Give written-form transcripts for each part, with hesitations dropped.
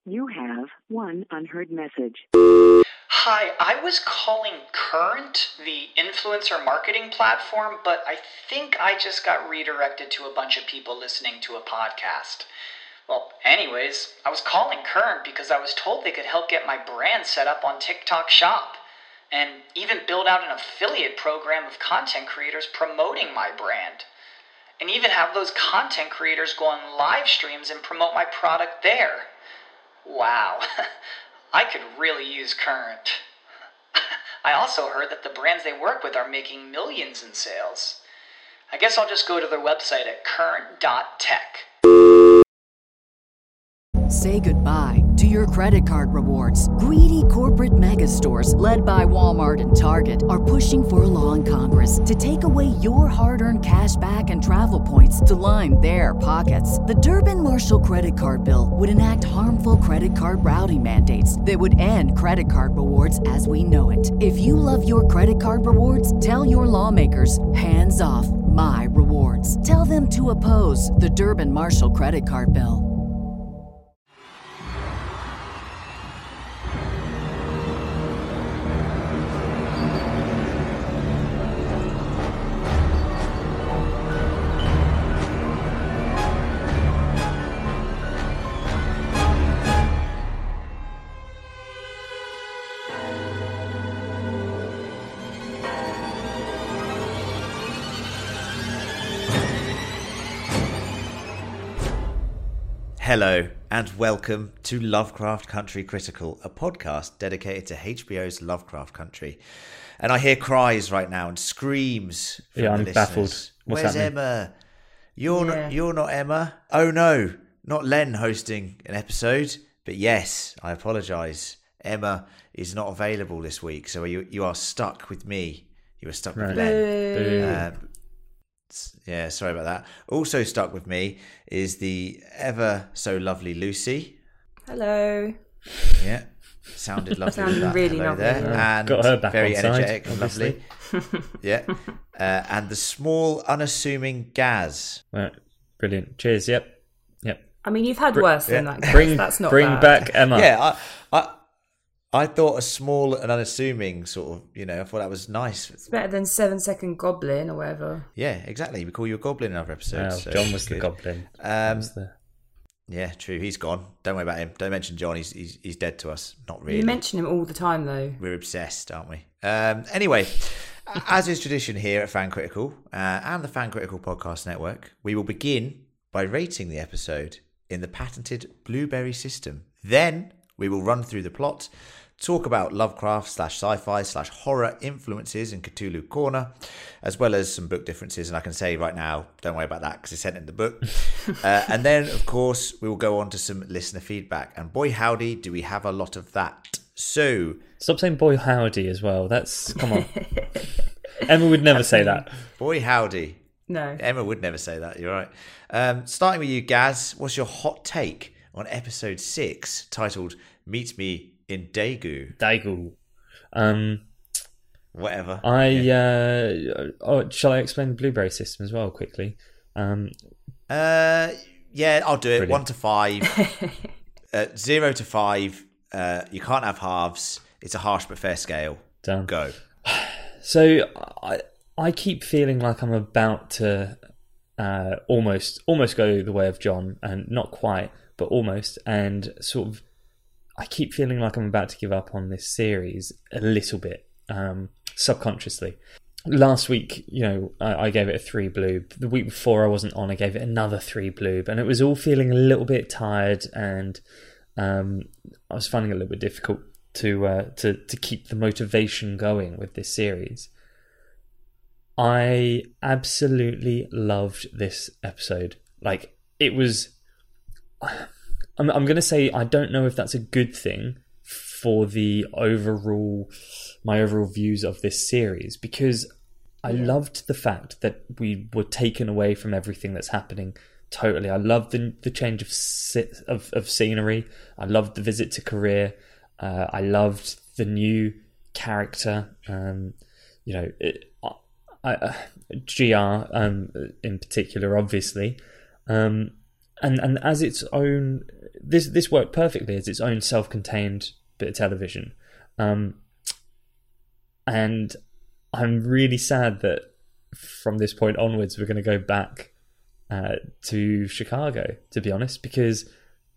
You have one unheard message. Hi, I was calling Current, the influencer marketing platform, but I think I just got redirected to a bunch of people listening to a podcast. Well, anyways, I was calling Current because I was told they could help get my brand set up on TikTok Shop, and even build out an affiliate program of content creators promoting my brand, and even have those content creators go on live streams and promote my product there. Wow, I could really use Current. I also heard that the brands they work with are making millions in sales. I guess I'll just go to their website at current.tech. Say goodbye to your credit card rewards. Greedy corporate mega stores, led by Walmart and Target, are pushing for a law in Congress to take away your hard-earned cash back and travel points to line their pockets. The Durbin-Marshall credit card bill would enact harmful credit card routing mandates that would end credit card rewards as we know it. If you love your credit card rewards, tell your lawmakers, hands off my rewards. Tell them to oppose the Durbin-Marshall credit card bill. Hello and welcome to Lovecraft Country Critical, a podcast dedicated to HBO's Lovecraft Country. And I hear cries right now and screams from the I'm listeners. baffled. What's Where's happening? Emma? You're not Emma. Oh no, not Len hosting an episode. But yes, I apologise. Emma is not available this week, so you are stuck with me. You are stuck with Len. Yeah, sorry about that. Also stuck with me is the ever so lovely Lucy. Hello. Yeah, sounded lovely. Sounded with that really hello lovely. there. And got her back very on side, energetic and lovely. Yeah, and the small, unassuming Gaz. Right, brilliant. Cheers. Yep. I mean, you've had worse than that. Guys. That's not bring bad. back Emma. Yeah, I thought a small and unassuming sort of, I thought that was nice. It's better than 7-second goblin or whatever. Yeah, exactly. We call you a goblin in other episodes. Well, so John was the good. goblin. Yeah, true. He's gone. Don't worry about him. Don't mention John. He's dead to us. Not really. You mention him all the time, though. We're obsessed, aren't we? Anyway, as is tradition here at Fan Critical and the Fan Critical Podcast Network, we will begin by rating the episode in the patented Blueberry system. Then we will run through the plot, talk about Lovecraft/sci-fi/horror influences in Cthulhu Corner, as well as some book differences. And I can say right now, don't worry about that because it's sent in the book. And then, of course, we will go on to some listener feedback. And boy, howdy, do we have a lot of that. So... Stop saying boy howdy as well. Come on. Emma would never say that. Boy howdy. No. Emma would never say that, you're right. Starting with you, Gaz, what's your hot take on episode 6 titled Meet Me in Daegu? Daegu. Whatever. Shall I explain the Blueberry system as well quickly? Yeah, I'll do it. Brilliant. 1 to 5. 0 to 5. You can't have halves. It's a harsh but fair scale. Done. Go. So I keep feeling like I'm about to almost go the way of John, and not quite, but almost, and sort of I keep feeling like I'm about to give up on this series a little bit, subconsciously. Last week, I gave it a 3 bloob. The week before I wasn't on, I gave it another 3 bloob, and it was all feeling a little bit tired, and I was finding it a little bit difficult to keep the motivation going with this series. I absolutely loved this episode. Like, it was... I'm going to say I don't know if that's a good thing for my overall views of this series, because I loved the fact that we were taken away from everything that's happening. Totally. I loved the change of scenery. I loved the visit to Korea. I loved the new character. GR in particular, obviously. And as its own, this worked perfectly as its own self-contained bit of television. And I'm really sad that from this point onwards we're going to go back to Chicago, to be honest, because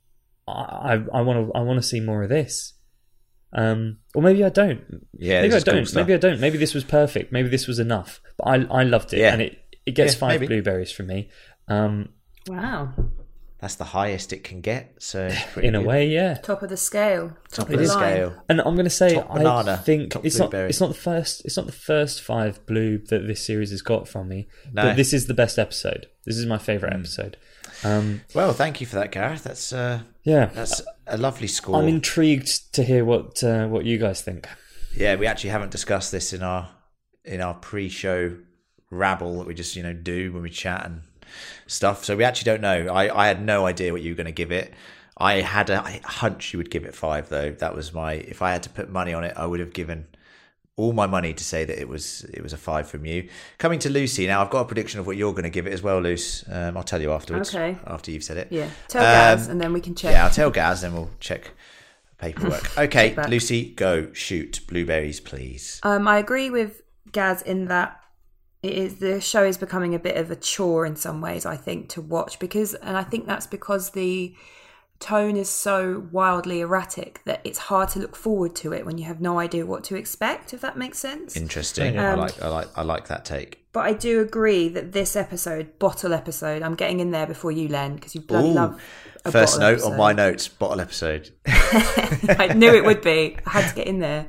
I want to see more of this. Or maybe I don't. Yeah, maybe I don't. Cool, maybe I don't. Maybe this was perfect. Maybe this was enough. But I loved it, and it gets 5 blueberries from me. Wow. That's the highest it can get. So in a way, yeah, top of the scale. Top of the scale. And I'm going to say, banana, I think it's not the first 5 blue that this series has got from me. No. But this is the best episode. This is my favourite episode. Well, thank you for that, Gareth. That's that's a lovely score. I'm intrigued to hear what you guys think. Yeah, we actually haven't discussed this in our pre-show rabble that we just do when we chat and stuff. So we actually don't know. I had no idea what you were going to give it. I had a hunch you would give it 5, though. That was if I had to put money on it, I would have given all my money to say that it was a 5 from you. Coming to Lucy now, I've got a prediction of what you're going to give it as well, Luce. I'll tell you afterwards. Okay. After you've said it. Yeah. Tell Gaz and then we can check. Yeah, I'll tell Gaz, then we'll check paperwork. Okay, Lucy, go shoot blueberries, please. I agree with Gaz in that the show is becoming a bit of a chore in some ways, I think, to watch, and I think that's because the tone is so wildly erratic that it's hard to look forward to it when you have no idea what to expect, if that makes sense. Interesting. I like that take. But I do agree that this bottle episode, I'm getting in there before you, Len, because you bloody love a first bottle note episode. on my notes, bottle episode. I knew it would be. I had to get in there.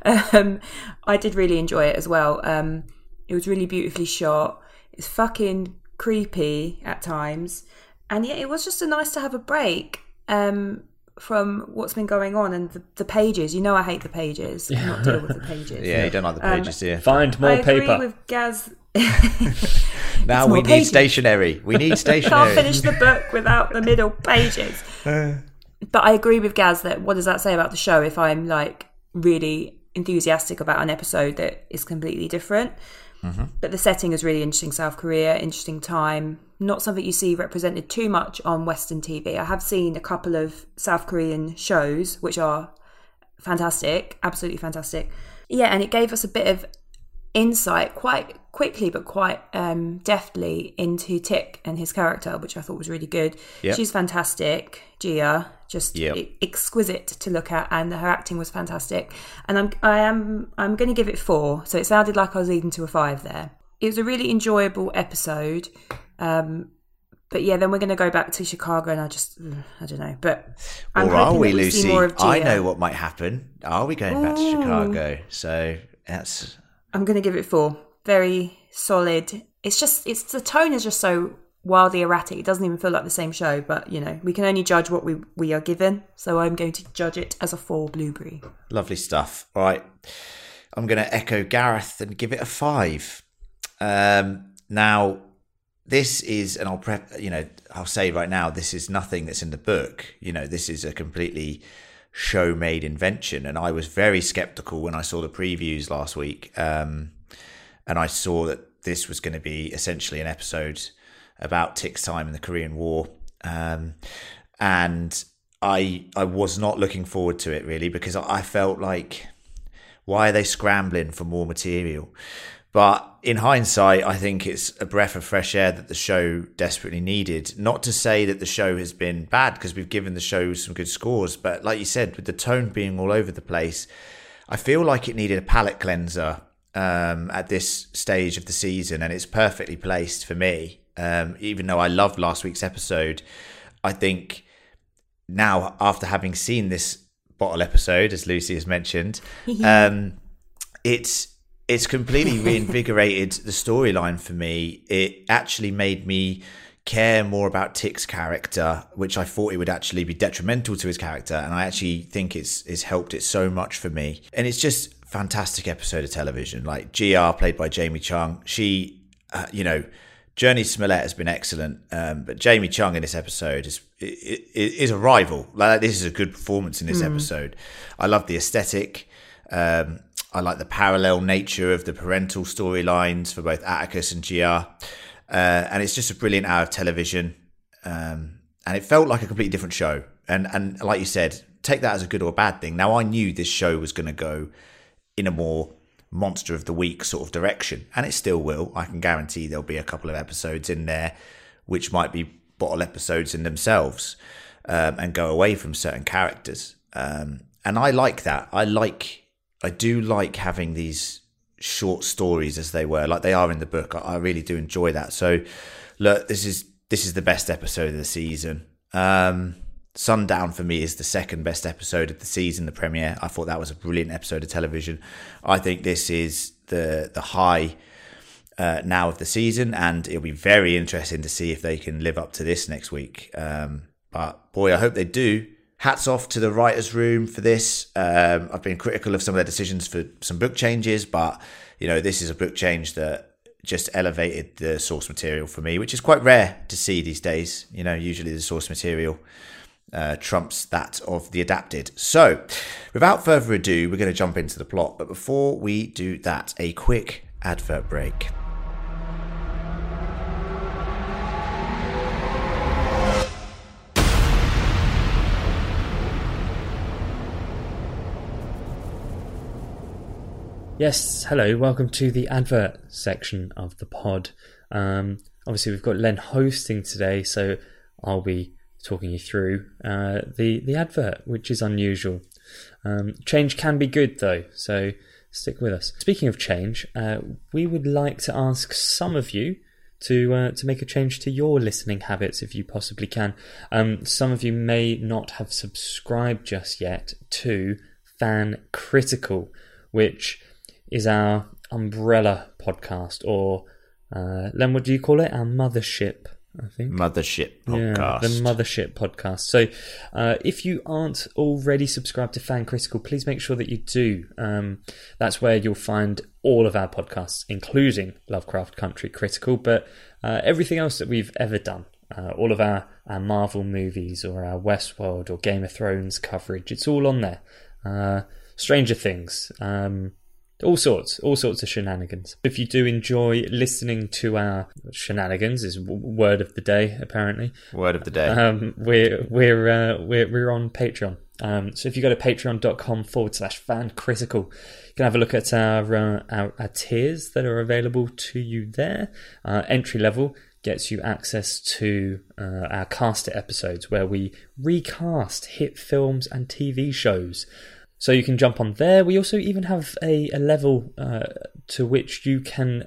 I did really enjoy it as well. It was really beautifully shot. It's fucking creepy at times. And yet it was just nice to have a break from what's been going on and the pages. I hate the pages. I cannot deal with the pages. Yeah, you don't like the pages, do you? Find more paper. I agree with Gaz. Now we need stationery. We need stationery. Can't finish the book without the middle pages. But I agree with Gaz that what does that say about the show if I'm really enthusiastic about an episode that is completely different? Mm-hmm. But the setting is really interesting. South Korea, interesting time. Not something you see represented too much on Western TV. I have seen a couple of South Korean shows which are fantastic, absolutely fantastic. Yeah, and it gave us a bit of insight quite quickly but quite deftly into Tik and his character, which I thought was really good. Yep. She's fantastic, Gia, just exquisite to look at, and her acting was fantastic. And I'm going to give it 4. So it sounded like I was leading to a 5 there. It was a really enjoyable episode. But yeah, then we're going to go back to Chicago, and I don't know. But I'm hoping we Lucy? See more of Gia. I know what might happen. Are we going back to Chicago? So that's. I'm going to give it 4. Very solid. It's the tone is just so wildly erratic. It doesn't even feel like the same show, but we can only judge what we are given. So I'm going to judge it as a 4 blueberry. Lovely stuff. All right. I'm going to echo Gareth and give it a 5. Now, this is, and I'll say right now, this is nothing that's in the book. This is a completely show-made invention, and I was very skeptical when I saw the previews last week, and I saw that this was going to be essentially an episode about Tik's time in the Korean War, and I was not looking forward to it really, because I felt like, why are they scrambling for more material? But in hindsight, I think it's a breath of fresh air that the show desperately needed. Not to say that the show has been bad, because we've given the show some good scores. But like you said, with the tone being all over the place, I feel like it needed a palate cleanser at this stage of the season. And it's perfectly placed for me. Even though I loved last week's episode, I think now, after having seen this bottle episode, as Lucy has mentioned, it's completely reinvigorated the storyline for me. It actually made me care more about Tik's character, which I thought it would actually be detrimental to his character. And I actually think it's helped it so much for me. And it's just a fantastic episode of television. Like GR, played by Jamie Chung, she, Journey Smollett has been excellent. But Jamie Chung in this episode is a rival. Like, this is a good performance in this episode. I love the aesthetic. I like the parallel nature of the parental storylines for both Atticus and Gia. And it's just a brilliant hour of television. And it felt like a completely different show. And like you said, take that as a good or bad thing. Now, I knew this show was going to go in a more monster of the week sort of direction, and it still will. I can guarantee there'll be a couple of episodes in there which might be bottle episodes in themselves, and go away from certain characters. And I like that. I do like having these short stories as they were, like they are in the book. I really do enjoy that. So look, this is the best episode of the season. Sundown for me is the second best episode of the season, the premiere. I thought that was a brilliant episode of television. I think this is the high now of the season, and it'll be very interesting to see if they can live up to this next week. But boy, I hope they do. Hats off to the writers' room for this. I've been critical of some of their decisions for some book changes, but this is a book change that just elevated the source material for me, which is quite rare to see these days. Usually the source material trumps that of the adapted. So, without further ado, we're going to jump into the plot. But before we do that, a quick advert break. Yes, hello, welcome to the advert section of the pod. Obviously, we've got Len hosting today, so I'll be talking you through the advert, which is unusual. Change can be good, though, so stick with us. Speaking of change, we would like to ask some of you to make a change to your listening habits if you possibly can. Some of you may not have subscribed just yet to Fan Critical, which is our umbrella podcast, or Len, what do you call it? Our mothership, I think. Mothership podcast. Yeah, the Mothership podcast. So if you aren't already subscribed to Fan Critical, please make sure that you do. That's where you'll find all of our podcasts, including Lovecraft Country Critical, but everything else that we've ever done. All of our Marvel movies, or our Westworld or Game of Thrones coverage, it's all on there. Stranger Things, all sorts of shenanigans. If you do enjoy listening to our shenanigans, is word of the day apparently. Word of the day. We're on Patreon. So if you go to patreon.com/fancritical, you can have a look at our tiers that are available to you there. Entry level gets you access to our caster episodes, where we recast hit films and TV shows. So you can jump on there. We also even have a level to which you can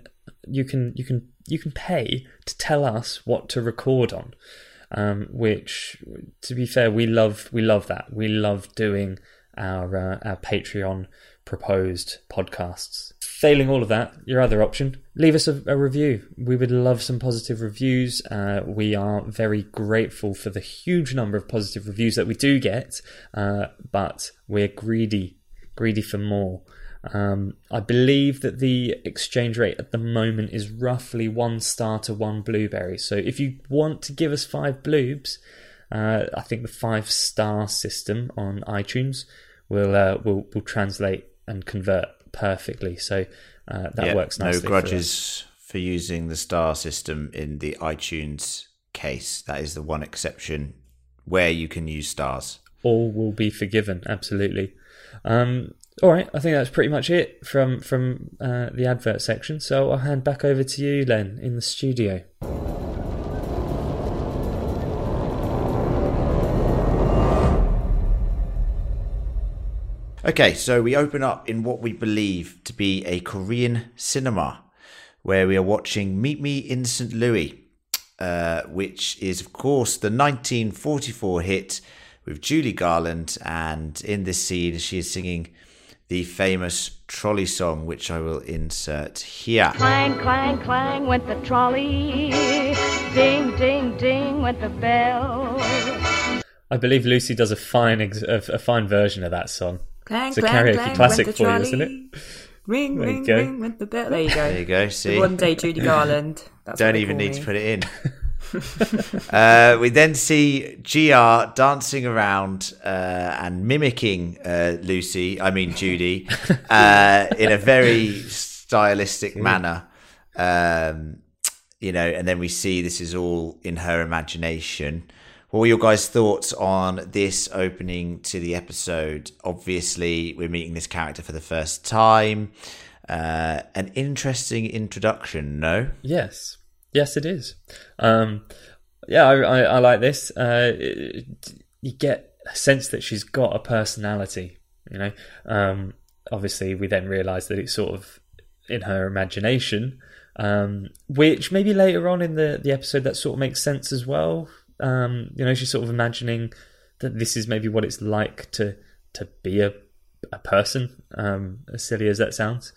pay to tell us what to record on. Which, to be fair, we love that. We love doing our Patreon proposed podcasts. Failing all of that, your other option, leave us a review. We would love some positive reviews. We are very grateful for the huge number of positive reviews that we do get, but we're greedy for more. I believe that the exchange rate at the moment is roughly 1 star to 1 blueberry. So if you want to give us 5 bloobs, I think the 5-star system on iTunes will translate and convert perfectly. So that works nicely. No grudges for using the star system in the iTunes case. That is the one exception where you can use stars. All will be forgiven, absolutely. All right, I think that's pretty much it from the advert section. So I'll hand back over to you, Len, in the studio. Okay, so we open up in what we believe to be a Korean cinema, where we are watching Meet Me in St. Louis, which is, of course, the 1944 hit with Judy Garland. And in this scene, she is singing the famous trolley song, which I will insert here. Clang, clang, clang went the trolley. Ding, ding, ding went the bell. I believe Lucy does a fine version of that song. Clang, it's a clang, karaoke clang, classic went for the you, trolley. isn't it? Ring, There you ring, go. ring went the bell. There you go. There you go, see? One day Judy Garland. That's Don't what they even call need me. to put it in. We then see GR dancing around and mimicking Judy, in a very stylistic manner. And then we see this is all in her imagination. What were your guys' thoughts on this opening to the episode? Obviously, we're meeting this character for the first time. An interesting introduction, no? Yes, it is. I like this. You get a sense that she's got a personality, you know. Obviously, we then realise that it's sort of in her imagination, which maybe later on in the episode that sort of makes sense as well. You know, she's sort of imagining that this is maybe what it's like to be a person, as silly as that sounds.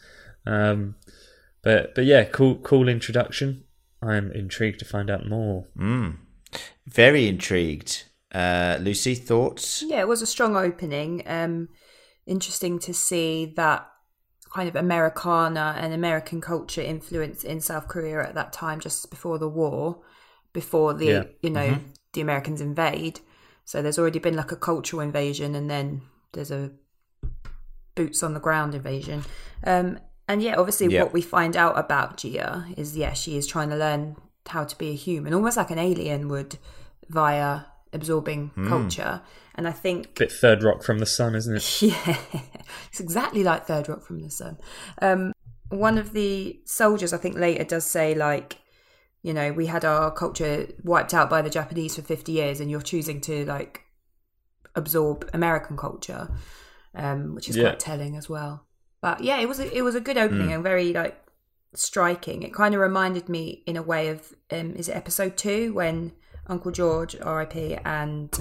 But yeah, cool introduction. I'm intrigued to find out more. Very intrigued. Lucy, thoughts? Yeah, it was a strong opening. Interesting to see that kind of Americana and American culture influence in South Korea at that time, just before the war, before the the Americans invade. So there's already been like a cultural invasion, and then there's a boots on the ground invasion. And yeah, obviously what we find out about Gia is, she is trying to learn how to be a human, almost like an alien would, via absorbing culture. And I think... Bit Third Rock from the Sun, isn't it? Yeah, it's exactly like Third Rock from the Sun. One of the soldiers, I think later, does say, like, you know, we had our culture wiped out by the Japanese for 50 years and you're choosing to, like, absorb American culture, which is quite telling as well. But yeah, it was a good opening and very like striking. It kind of reminded me in a way of is it episode 2 when Uncle George, R.I.P., and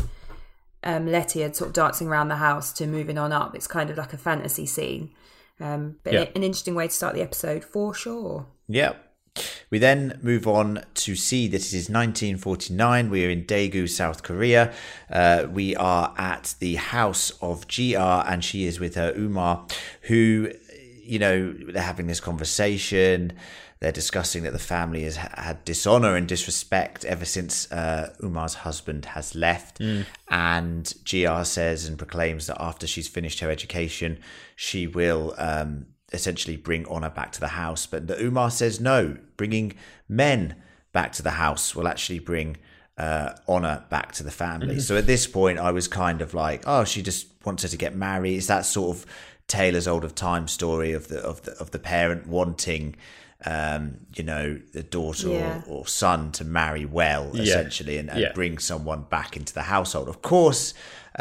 Letty are sort of dancing around the house to Moving On Up. It's kind of like a fantasy scene, an interesting way to start the episode for sure. Yeah. We then move on to see that it is 1949. We are in Daegu, South Korea. We are at the house of GR, and she is with her Umar, who, you know, they're having this conversation. They're discussing that the family has had dishonor and disrespect ever since Umar's husband has left. And GR says and proclaims that after she's finished her education, she will... essentially bring honor back to the house. But the Umar says no, bringing men back to the house will actually bring honor back to the family. So at this point I was kind of like, oh, she just wants her to get married. It's that sort of Taylor's Old of Time story of the parent wanting you know, the daughter or son to marry well, essentially, and bring someone back into the household. Of course,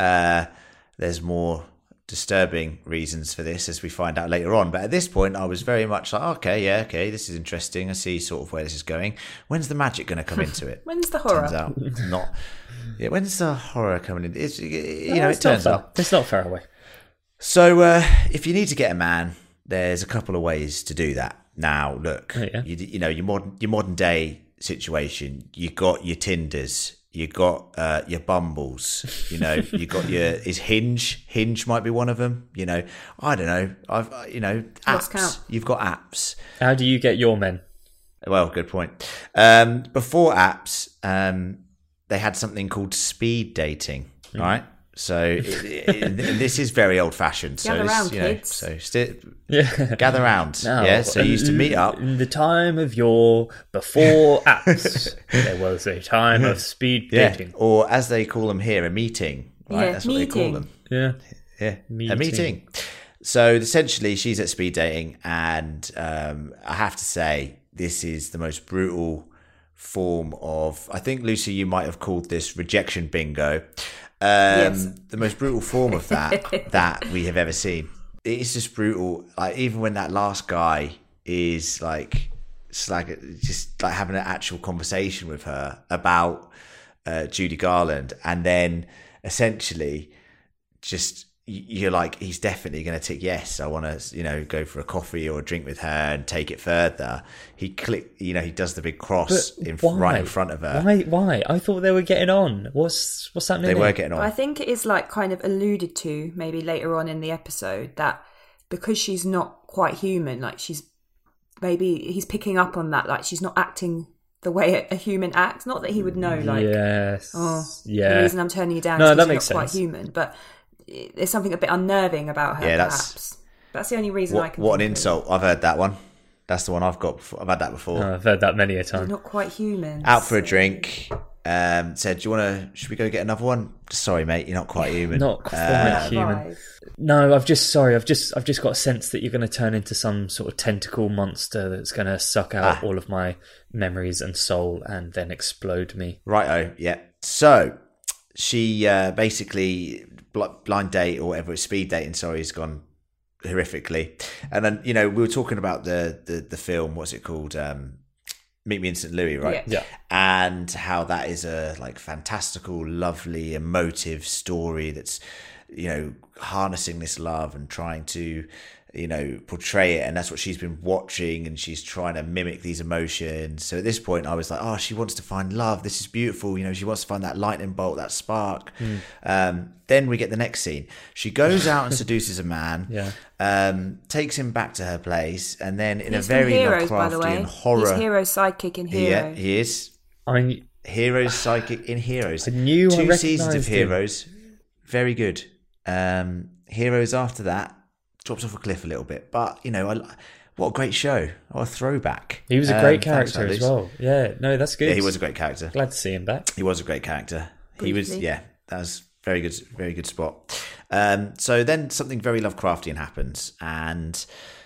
there's more disturbing reasons for this, as we find out later on. But at this point, I was very much like, okay, this is interesting. I see sort of where this is going. When's the magic going to come into it? When's the horror? Turns out not. Yeah, when's the horror coming in? It's, it turns out it's not far away. So if you need to get a man, there's a couple of ways to do that. Now, look, you know, your modern day situation. You got your Tinders. You got your Bumbles, you know. You got is Hinge. Hinge might be one of them. You know, I don't know. Apps. You've got apps. How do you get your men? Well, good point. Before apps, they had something called speed dating, right? So this is very old fashioned. Gather round, kids. Gather round. No, so you used to meet up. In the time of your before apps, there was a time of speed dating, or as they call them here, a meeting. Right? Yeah, that's what they call them. Yeah, a meeting. So essentially, she's at speed dating, and I have to say, this is the most brutal form of. I think, Lucy, you might have called this rejection bingo. The most brutal form of that we have ever seen. It's just brutal. Like, even when that last guy is like, it's like just like having an actual conversation with her about Judy Garland, and then essentially just you're like, he's definitely going to tick yes. I want to, you know, go for a coffee or a drink with her and take it further. He he does the big cross right in front of her. Why? I thought they were getting on. What's happening? They were getting on. I think it is like kind of alluded to maybe later on in the episode that because she's not quite human, like he's picking up on that, like she's not acting the way a human acts. Not that he would know, like, the reason I'm turning you down is because you're not quite human, but there's something a bit unnerving about her. Yeah, perhaps that's the only reason I can. What an insult! I've heard that one. That's the one I've got before. I've had that before. I've heard that many a time. You're not quite human. Out for a drink. said, should we go get another one? Sorry, mate, you're not quite human. Not quite human. Right. No, I've just got a sense that you're going to turn into some sort of tentacle monster that's going to suck out all of my memories and soul and then explode me. Righto, yeah. So she basically blind date or whatever, speed dating, sorry, has gone horrifically. And then, we were talking about the film, what's it called? Meet Me in St. Louis, right? Yeah. And how that is a fantastical, lovely, emotive story that's, harnessing this love and trying to, portray it. And that's what she's been watching, and she's trying to mimic these emotions. So at this point, I was like, oh, she wants to find love. This is beautiful. She wants to find that lightning bolt, that spark. Then we get the next scene. She goes out and seduces a man, takes him back to her place, and then in He's a very Heroes, by the Lovecraftian way. horror... He's Hero's sidekick in Hero. Yeah, he is. Hero's psychic in Heroes. I knew I Two seasons of recognised him. Heroes. Very good. Heroes after that drops off a cliff a little bit. But, what a great show. What a throwback. He was a great Thanks, character as Alex. well. Yeah, no, that's good. Yeah, he was a great character. Glad to see him back. He was a great character. He was, Briefly. that was very good spot. So then something very Lovecraftian happens. And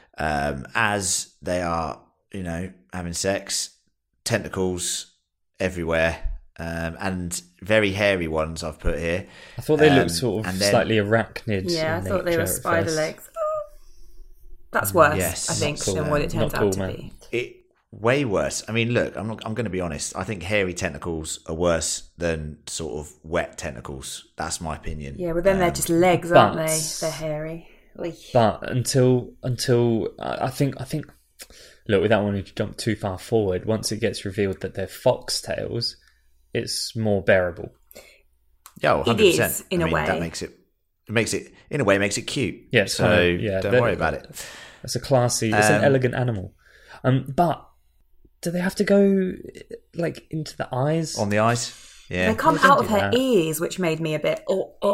as they are, having sex, tentacles everywhere. And very hairy ones I've put here. I thought they looked sort of and then- slightly arachnid. Yeah, I in thought they were nature at spider first. legs. That's worse, Yes. I think, Not cool, than what it man. turns Not out cool, to man. be. It way worse. I mean, look, I'm going to be honest. I think hairy tentacles are worse than sort of wet tentacles. That's my opinion. Yeah, but then they're just legs, aren't but- they? They're hairy. Oy. But until I think look, without wanting to jump too far forward, once it gets revealed that they're foxtails, it's more bearable. Yeah, well, It 100%. is, in a way. That makes it in a way makes it cute. Yeah, it's so kind of- yeah, don't that- worry about it. It's a classy, it's an elegant animal. But do they have to go like into the eyes? On the eyes. Yeah. They come They don't out of do her that. ears, which made me a bit.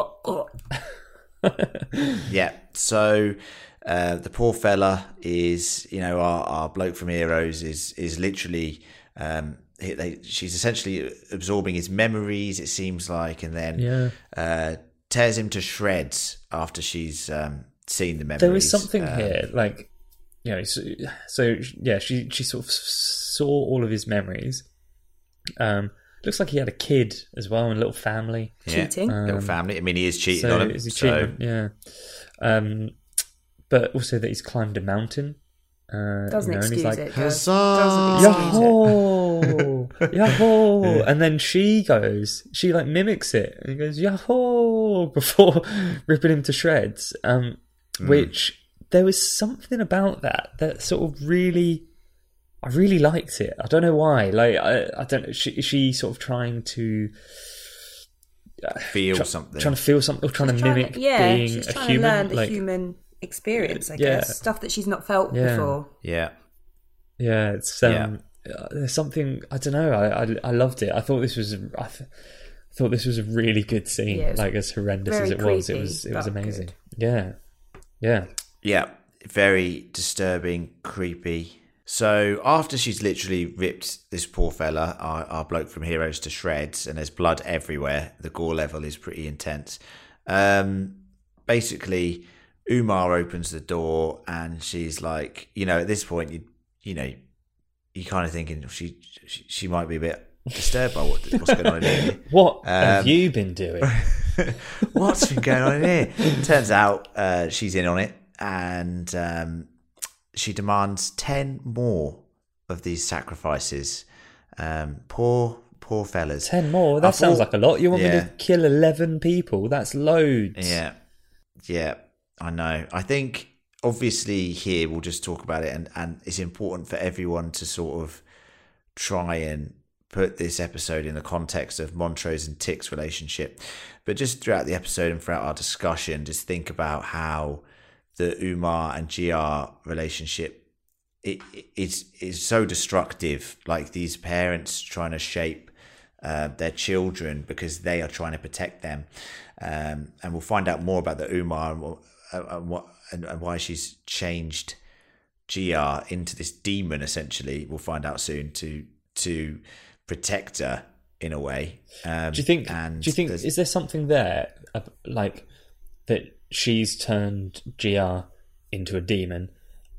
Yeah. So the poor fella is, our bloke from Heroes is literally, she's essentially absorbing his memories, it seems like, and then tears him to shreds after she's seen the memories. There is something here, like, so she sort of saw all of his memories. Looks like he had a kid as well and a little family. Cheating. Little family. I mean, he is cheating So on him. is he so cheating? Yeah. But also that he's climbed a mountain. Doesn't and he's excuse like, it. Does. Huzzah! Doesn't excuse it. Yahoo! Yahoo! And then she like mimics it and he goes, Yahoo! Before ripping him to shreds. Which there was something about that sort of I really liked it. I don't know why. Like, I don't know. She sort of trying to feel something. trying to feel something, or trying to mimic being she's a trying human. to learn the like, human experience, I Yeah. guess. Stuff that she's not felt Yeah. before. Yeah. yeah, it's there's something, I don't know. I loved it. I thought this was a really good scene. Yeah, it was like, as horrendous very as it was, creepy, it was but amazing. good. Yeah. Yeah, very disturbing, creepy. So after she's literally ripped this poor fella, our bloke from Heroes, to shreds, and there's blood everywhere, the gore level is pretty intense. Basically, Umar opens the door, and she's like, at this point, you kind of thinking she might be a bit disturbed by what's going on in here. What have you been doing? What's been going on in here? Turns out she's in on it, and she demands 10 more of these sacrifices. Poor fellas. 10 more? That sounds like a lot. You want me to kill 11 people? That's loads. Yeah, I know. I think, obviously, here we'll just talk about it, and it's important for everyone to sort of try and put this episode in the context of Montrose and Tick's relationship. But just throughout the episode and throughout our discussion, just think about how the Umar and GR relationship is so destructive. Like, these parents trying to shape their children because they are trying to protect them. And we'll find out more about the Umar and why she's changed GR into this demon, essentially. We'll find out soon, to protect her. in a way. Do you think? Is there something there, like that she's turned Gia into a demon?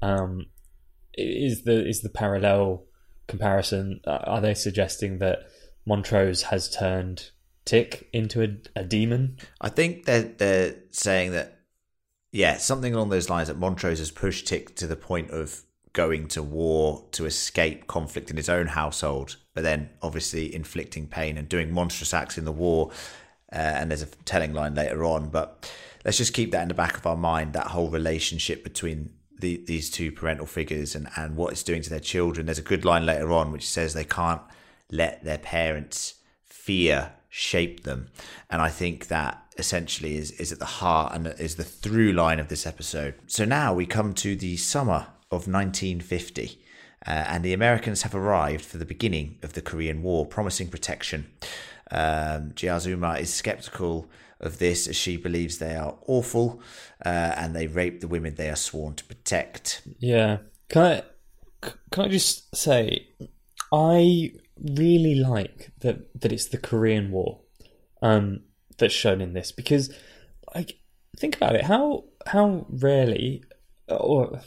Is the parallel comparison? Are they suggesting that Montrose has turned Tick into a demon? I think they're saying that, yeah, something along those lines, that Montrose has pushed Tick to the point of going to war to escape conflict in his own household, but then obviously inflicting pain and doing monstrous acts in the war. And there's a telling line later on, but let's just keep that in the back of our mind, that whole relationship between these two parental figures and what it's doing to their children. There's a good line later on which says they can't let their parents' fear shape them. And I think that essentially is at the heart and is the through line of this episode. So now we come to the summer of 1950, and the Americans have arrived for the beginning of the Korean War, promising protection. Jiazuma is skeptical of this, as she believes they are awful and they rape the women they are sworn to protect. Yeah. Can I just say, I really like that it's the Korean War that's shown in this, because, like, think about it, how rarely, or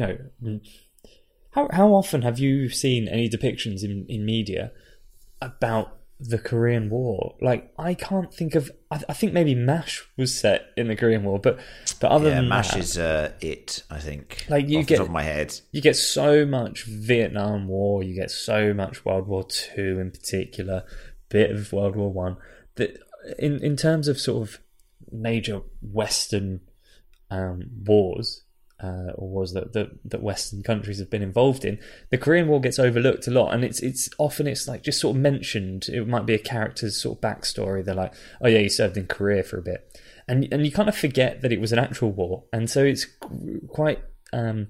how often have you seen any depictions in media about the Korean War? Like, I can't think of. I think maybe MASH was set in the Korean War, but other than MASH that, is it. I think, like, off the top of my head, you get so much Vietnam War, you get so much World War II in particular, bit of World War One. That in terms of sort of major Western wars. Or wars that Western countries have been involved in, the Korean War gets overlooked a lot, and it's often like just sort of mentioned. It might be a character's sort of backstory. They're like, oh yeah, he served in Korea for a bit, and you kind of forget that it was an actual war, and so it's quite the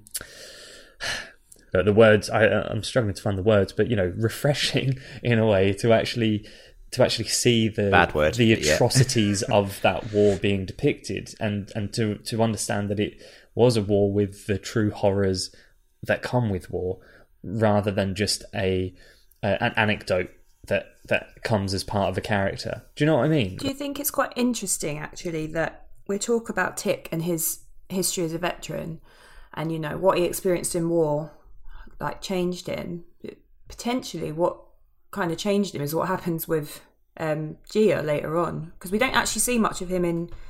words. I'm struggling to find the words, but refreshing in a way to actually see the atrocities of that war being depicted, and to understand that it was a war with the true horrors that come with war, rather than just an anecdote that comes as part of a character. Do you know what I mean? Do you think it's quite interesting, actually, that we talk about Tick and his history as a veteran, and what he experienced in war, like, changed him. Potentially, what kind of changed him is what happens with Gia later on, because we don't actually see much of him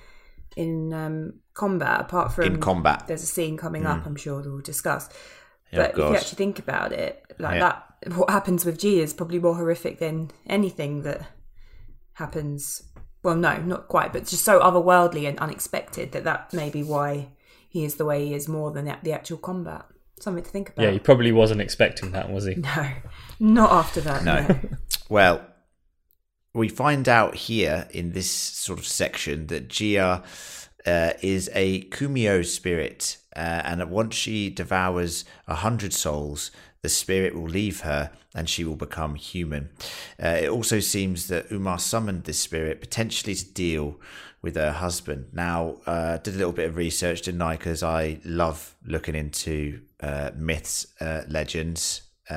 in combat, apart from in combat. There's a scene coming up, I'm sure we'll discuss. Yeah, but if you actually think about it, like that, what happens with Gia is probably more horrific than anything that happens. Well, no, not quite, but just so otherworldly and unexpected that may be why he is the way he is, more than the actual combat. Something to think about. Yeah, he probably wasn't expecting that, was he? No, not after that. No. Well, we find out here in this sort of section that Gia is a Kumio spirit, and that once she devours 100 souls, the spirit will leave her and she will become human. It also seems that Umar summoned this spirit potentially to deal with her husband. Now, did a little bit of research, didn't I? Because I love looking into myths, legends,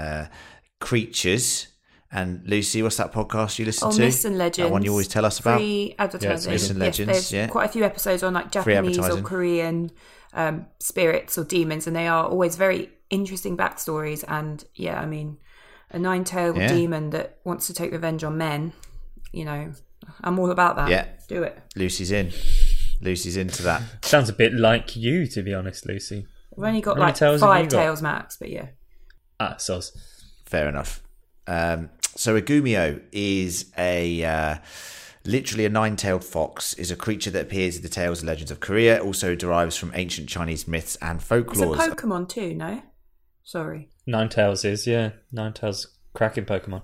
creatures. And Lucy, what's that podcast you listen to? Myths and Legends. That one you always tell us about. Free advertising. Myths and Legends. There's quite a few episodes on like Japanese or Korean spirits or demons, and they are always very interesting backstories. And yeah, I mean, a 9-tailed demon that wants to take revenge on men. I'm all about that. Yeah, do it. Lucy's into that. Sounds a bit like you, to be honest, Lucy. We've only got like 5 tails max, but yeah. Soz. Fair enough. So a Gumio is literally a 9-tailed fox, is a creature that appears in the tales and legends of Korea. It also derives from ancient Chinese myths and folklore. It's a Pokemon too, no? Sorry. 9-tails is, yeah. 9-tails, cracking Pokemon.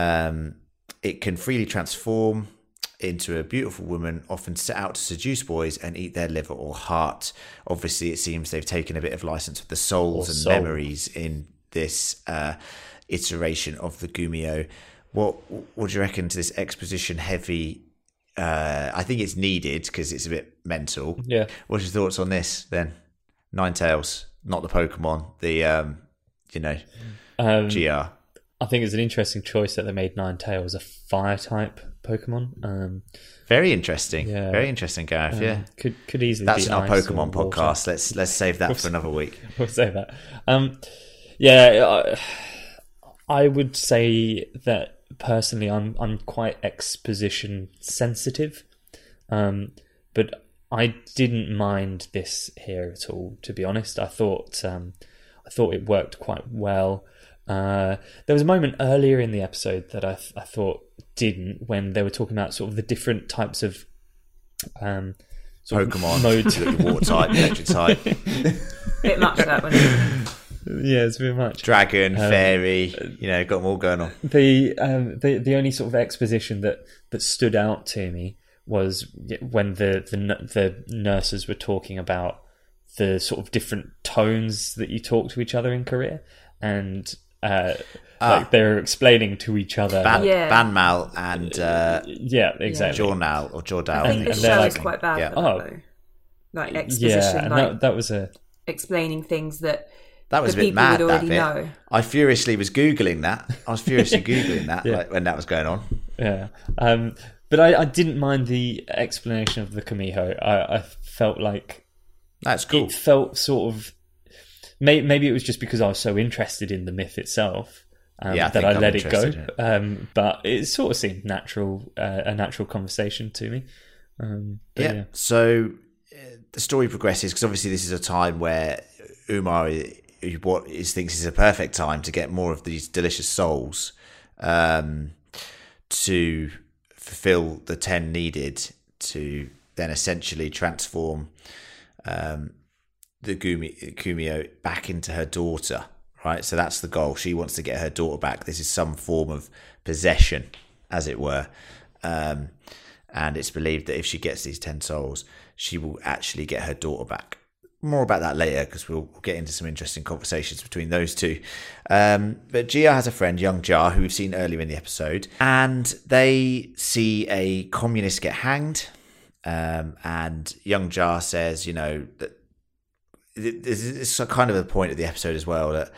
It can freely transform into a beautiful woman, often set out to seduce boys and eat their liver or heart. Obviously, it seems they've taken a bit of license with the souls and memories in this iteration of the Gumio. What do you reckon to this exposition heavy? I think it's needed because it's a bit mental. Yeah. What's your thoughts on this then? 9-tails, not the Pokemon, the GR. I think it's an interesting choice that they made Ninetales a fire type Pokemon. Very interesting. Yeah. Very interesting, Gareth. Yeah. Could easily That's be in our ice or Pokemon water. podcast. Let's save that for another week. We'll say that. I would say that personally, I'm quite exposition sensitive, but I didn't mind this here at all. To be honest, I thought it worked quite well. There was a moment earlier in the episode that I thought didn't, when they were talking about sort of the different types of sort Pokemon, of modes. water type, electric type, Bit much that one. Yeah, it's a bit much. dragon, fairy. Got them all going on. The only sort of exposition that stood out to me was when the nurses were talking about the sort of different tones that you talk to each other in Korea, and like they're explaining to each other. Banmal and yeah, exactly. Jordal or Jordal. I think the And they're show like- is quite bad yeah. for that, though. Like exposition, Yeah, and like that was a explaining things that That was the a bit people mad, would that already bit. know. I furiously was Googling that. I was furiously Googling that Yeah. like, when that was going on. yeah. But I didn't mind the explanation of the Kamiho. I felt like That's cool. it felt sort of maybe it was just because I was so interested in the myth itself Yeah, I that think I I'm let it go. interested in it. But it sort of seemed natural, a natural conversation to me. But Yeah. So the story progresses because obviously this is a time where Umar thinks is a perfect time to get more of these delicious souls to fulfill the 10 needed to then essentially transform the Kumio back into her daughter, right? So that's the goal. She wants to get her daughter back. This is some form of possession, as it were. And it's believed that if she gets these 10 souls, she will actually get her daughter back. More about that later, because we'll get into some interesting conversations between those two. But Gia has a friend, Young Jar, who we've seen earlier in the episode, and they see a communist get hanged. And Young Jar says, that this is kind of the point of the episode as well, that,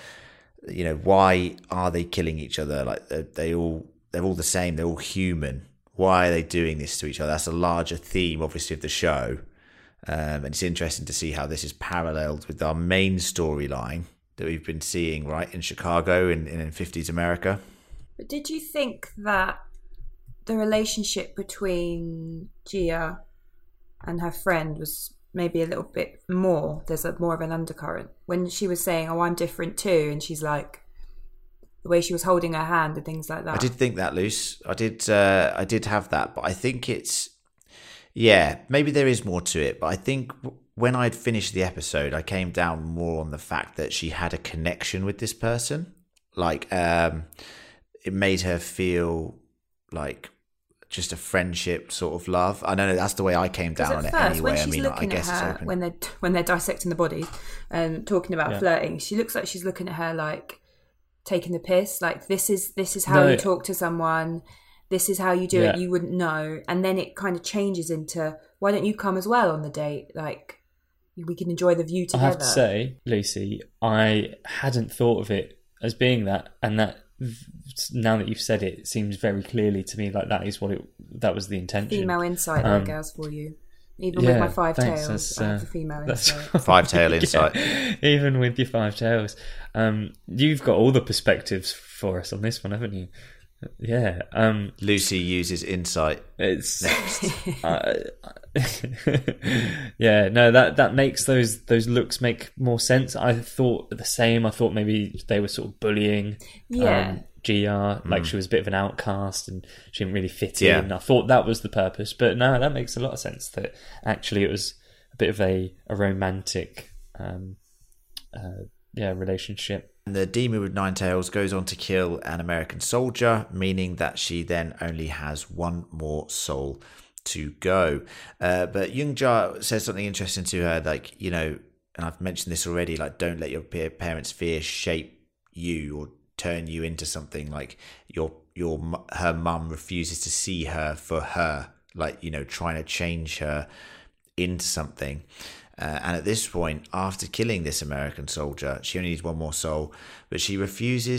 why are they killing each other? Like they're all the same. They're all human. Why are they doing this to each other? That's a larger theme, obviously, of the show. And it's interesting to see how this is paralleled with our main storyline that we've been seeing, right, in Chicago in 50s America. But did you think that the relationship between Gia and her friend was maybe a little bit more? There's more of an undercurrent when she was saying, "Oh, I'm different too," and she's like, the way she was holding her hand and things like that. I did think that, Luce. I did have that, but I think it's. Yeah, maybe there is more to it, but I think when I'd finished the episode, I came down more on the fact that she had a connection with this person. Like, it made her feel like just a friendship sort of love. I don't know, that's the way I came down on it first, anyway. when I she's mean, looking I guess at her, it's open. when they're dissecting the bodies and talking about Yeah. flirting, she looks like she's looking at her like taking the piss. Like this is how No. you talk to someone. This is how you do it. Yeah. You wouldn't know. And then it kind of changes into, why don't you come as well on the date? Like, we can enjoy the view I together. have to say, Lucy, I hadn't thought of it as being that, and that now that you've said it, it seems very clearly to me like that is that was the intention. Female insight, there, girls, for you. Even yeah, with my five thanks, tails, that's, I have the female that's- insight. Five-tail insight. Yeah, even with your 5 tails. You've got all the perspectives for us on this one, haven't you? Yeah. Lucy uses insight. It's yeah, no, that makes those looks make more sense. I thought the same. I thought maybe they were sort of bullying Yeah. GR, like she was a bit of an outcast and she didn't really fit Yeah. in. I thought that was the purpose, but no, that makes a lot of sense that actually it was a bit of a romantic relationship. And the demon with 9 tails goes on to kill an American soldier, meaning that she then only has one more soul to go. But Young Jar says something interesting to her, like, and I've mentioned this already, like, don't let your parents' fear shape you or turn you into something. Like her mum refuses to see her for her, like, trying to change her into something. And at this point, after killing this American soldier, she only needs one more soul, but she refuses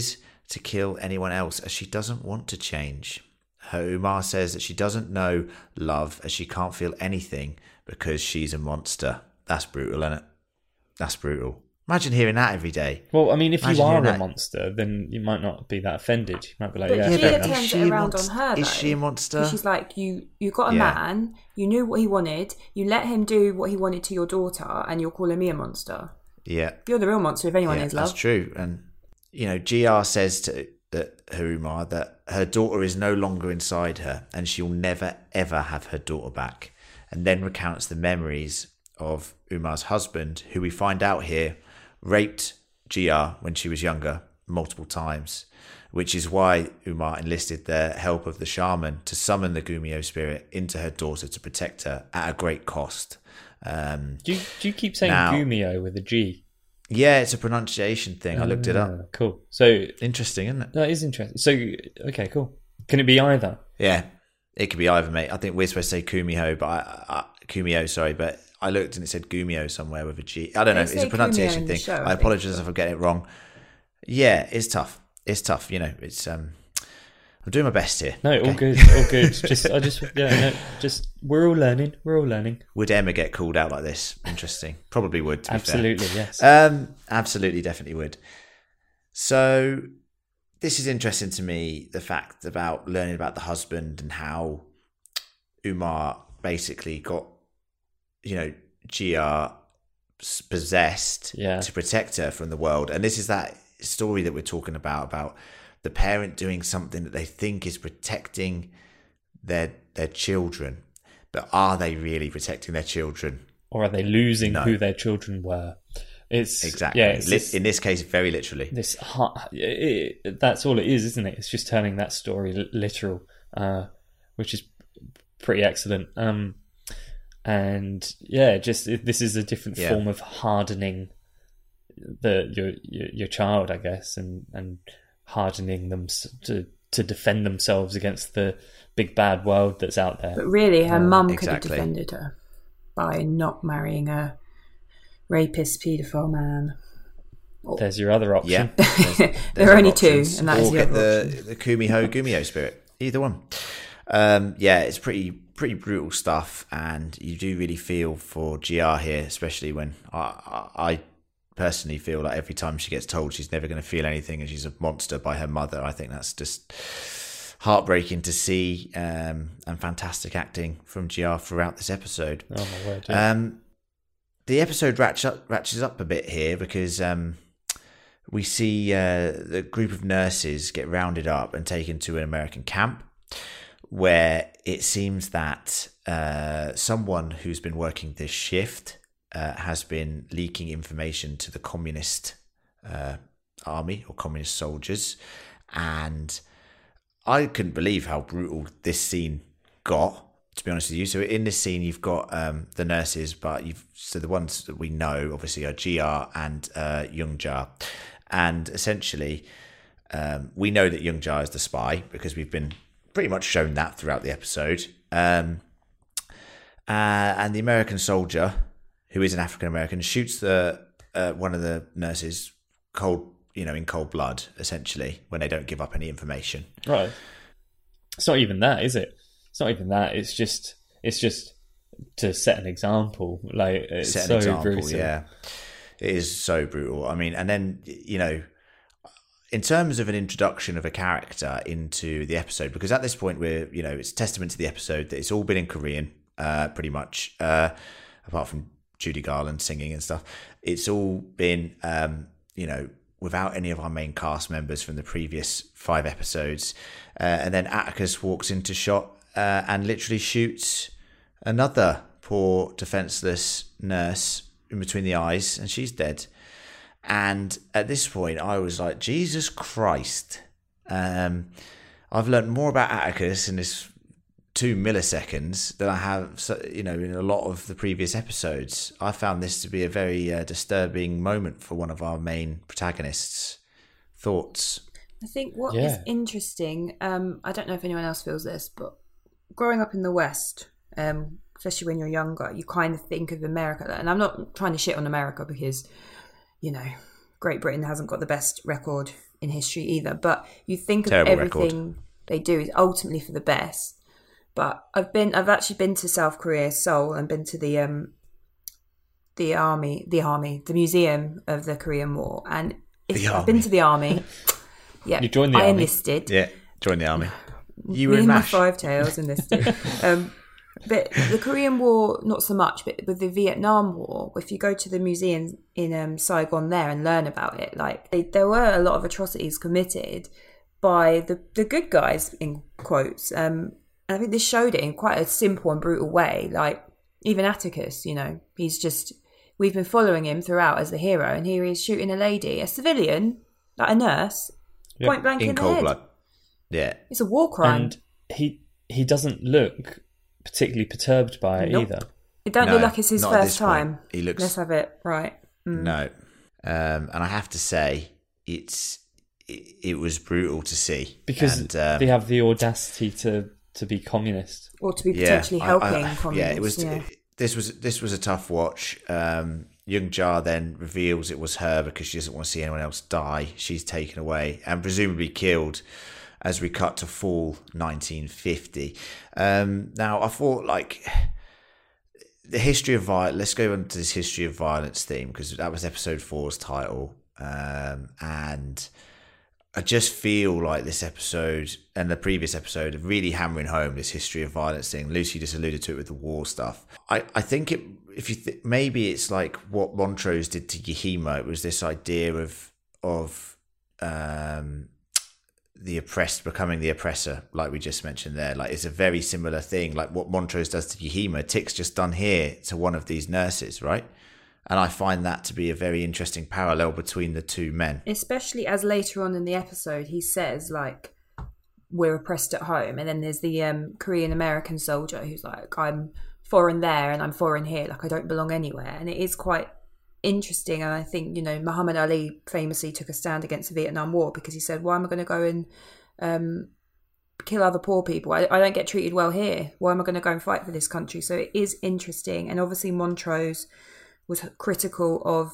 to kill anyone else, as she doesn't want to change. Her Umar says that she doesn't know love, as she can't feel anything because she's a monster. That's brutal, isn't it? That's brutal. Imagine hearing that every day. Well, I mean, if Imagine you are hearing a that. monster, then you might not be that offended. You might be like, But yeah, Gia fair enough. turns it around on her, though. Is she a monster? 'Cause she's like, you got a Yeah. man, you knew what he wanted, you let him do what he wanted to your daughter, and you're calling me a monster. Yeah. You're the real monster if anyone Yeah, is, love. that's true. And, GR says to her Umar that her daughter is no longer inside her and she'll never, ever have her daughter back. And then recounts the memories of Umar's husband, who we find out here raped GR when she was younger multiple times, which is why Umar enlisted the help of the shaman to summon the Gumio spirit into her daughter to protect her at a great cost. Do you keep saying now- Gumio with a G? Yeah, it's a pronunciation thing. I looked it up. Ah, cool. So Interesting, isn't it? that is interesting. So, okay, cool. Can it be either? Yeah, it could be either, mate. I think we're supposed to say Kumio, but Kumio, sorry, but I looked and it said Gumio somewhere with a G. I don't know. They It's say a pronunciation Kumio in the thing. show, I I think, apologise if I get it wrong. Yeah, it's tough. It's tough. It's I'm doing my best here. No, all okay? good, all good. We're all learning. We're all learning. Would Emma get called out like this? Interesting. Probably would. To be Absolutely, fair. yes. Absolutely, definitely would. So this is interesting to me, the fact about learning about the husband and how Umar basically got, GR possessed to protect her from the world. And this is that story that we're talking about the parent doing something that they think is protecting their children. But are they really protecting their children? Or are they losing No. who their children were? It's Exactly. Yeah, it's in this case, very literally. That's all it is, isn't it? It's just turning that story literal, which is pretty excellent. And yeah, this is a different form of hardening your child, I guess, and hardening them to defend themselves against the big bad world that's out there. But really, her mum could have exactly. defended her by not marrying a rapist, paedophile man. There's your other option. Yeah. There are only two, options. and that is or the get other the, option. the Kumiho Gumio spirit. Either one. Yeah, it's pretty brutal stuff, and you do really feel for GR here, especially when I personally feel like every time she gets told she's never going to feel anything and she's a monster by her mother. I think that's just heartbreaking to see, and fantastic acting from GR throughout this episode. Oh my word! Yeah. The episode ratchets up a bit here because we see the group of nurses get rounded up and taken to an American camp, where it seems that someone who's been working this shift has been leaking information to the communist army or communist soldiers. And I couldn't believe how brutal this scene got, to be honest with you. So in this scene, you've got the nurses, but so the ones that we know, obviously, are GR and Youngja. And essentially, we know that Youngja is the spy because we've been pretty much shown that throughout the episode. And the American soldier, who is an African American, shoots one of the nurses in cold blood, essentially, when they don't give up any information. Right. It's not even that, is it? It's not even that. It's just to set an example. Like, it's Set an so example, brutal. yeah. It is so brutal. I mean, and then, in terms of an introduction of a character into the episode, because at this point it's testament to the episode that it's all been in Korean, pretty much, apart from Judy Garland singing and stuff. It's all been, without any of our main cast members from the previous 5 episodes. And then Atticus walks into shot and literally shoots another poor defenseless nurse in between the eyes, and she's dead. And at this point, I was like, Jesus Christ. I've learned more about Atticus in this 2 milliseconds than I have, in a lot of the previous episodes. I found this to be a very disturbing moment for one of our main protagonists. Thoughts? I think what is interesting, I don't know if anyone else feels this, but growing up in the West, especially when you're younger, you kind of think of America. And I'm not trying to shit on America because, Great Britain hasn't got the best record in history either. But you think of Terrible everything they do is ultimately for the best. But I've actually been to South Korea, Seoul, and been to the museum of the Korean War, and I've been to the army. Yeah, you joined the I army. Enlisted. Yeah, join the army. You Me were in and my MASH. Five Tails enlisted. But the Korean War, not so much. But with the Vietnam War, if you go to the museum in Saigon there and learn about it, like there were a lot of atrocities committed by the good guys in quotes. And I think this showed it in quite a simple and brutal way. Like even Atticus, we've been following him throughout as the hero, and here he is shooting a lady, a civilian, like a nurse, point blank in the cold head. blood. Yeah. It's a war crime. And he doesn't look particularly perturbed by it either. It don't look like it's his not at first this point. time. He looks. Let's have it right. No. And I have to say, it was brutal to see. Because they have the audacity to be communist. Or to be potentially helping communists. Yeah, it was. This was a tough watch. Young Jar then reveals it was her because she doesn't want to see anyone else die. She's taken away and presumably killed as we cut to fall 1950. Now, I thought, like, the history of violence, let's go on to this history of violence theme, because that was episode 4's title. And I just feel like this episode and the previous episode are really hammering home this history of violence thing. Lucy just alluded to it with the war stuff. I think maybe it's like what Montrose did to Yahima. It was this idea of the oppressed becoming the oppressor, like we just mentioned there. Like, it's a very similar thing, like what Montrose does to Yahima, Tick's just done here to one of these nurses, right? And I find that to be a very interesting parallel between the two men. Especially as later on in the episode he says, like, we're oppressed at home, and then there's the Korean American soldier who's like, I'm foreign there and I'm foreign here, like I don't belong anywhere. And it is quite interesting. And I think, Muhammad Ali famously took a stand against the Vietnam War because he said, why am I going to go and kill other poor people? I don't get treated well here. Why am I going to go and fight for this country? So it is interesting. And obviously Montrose was critical of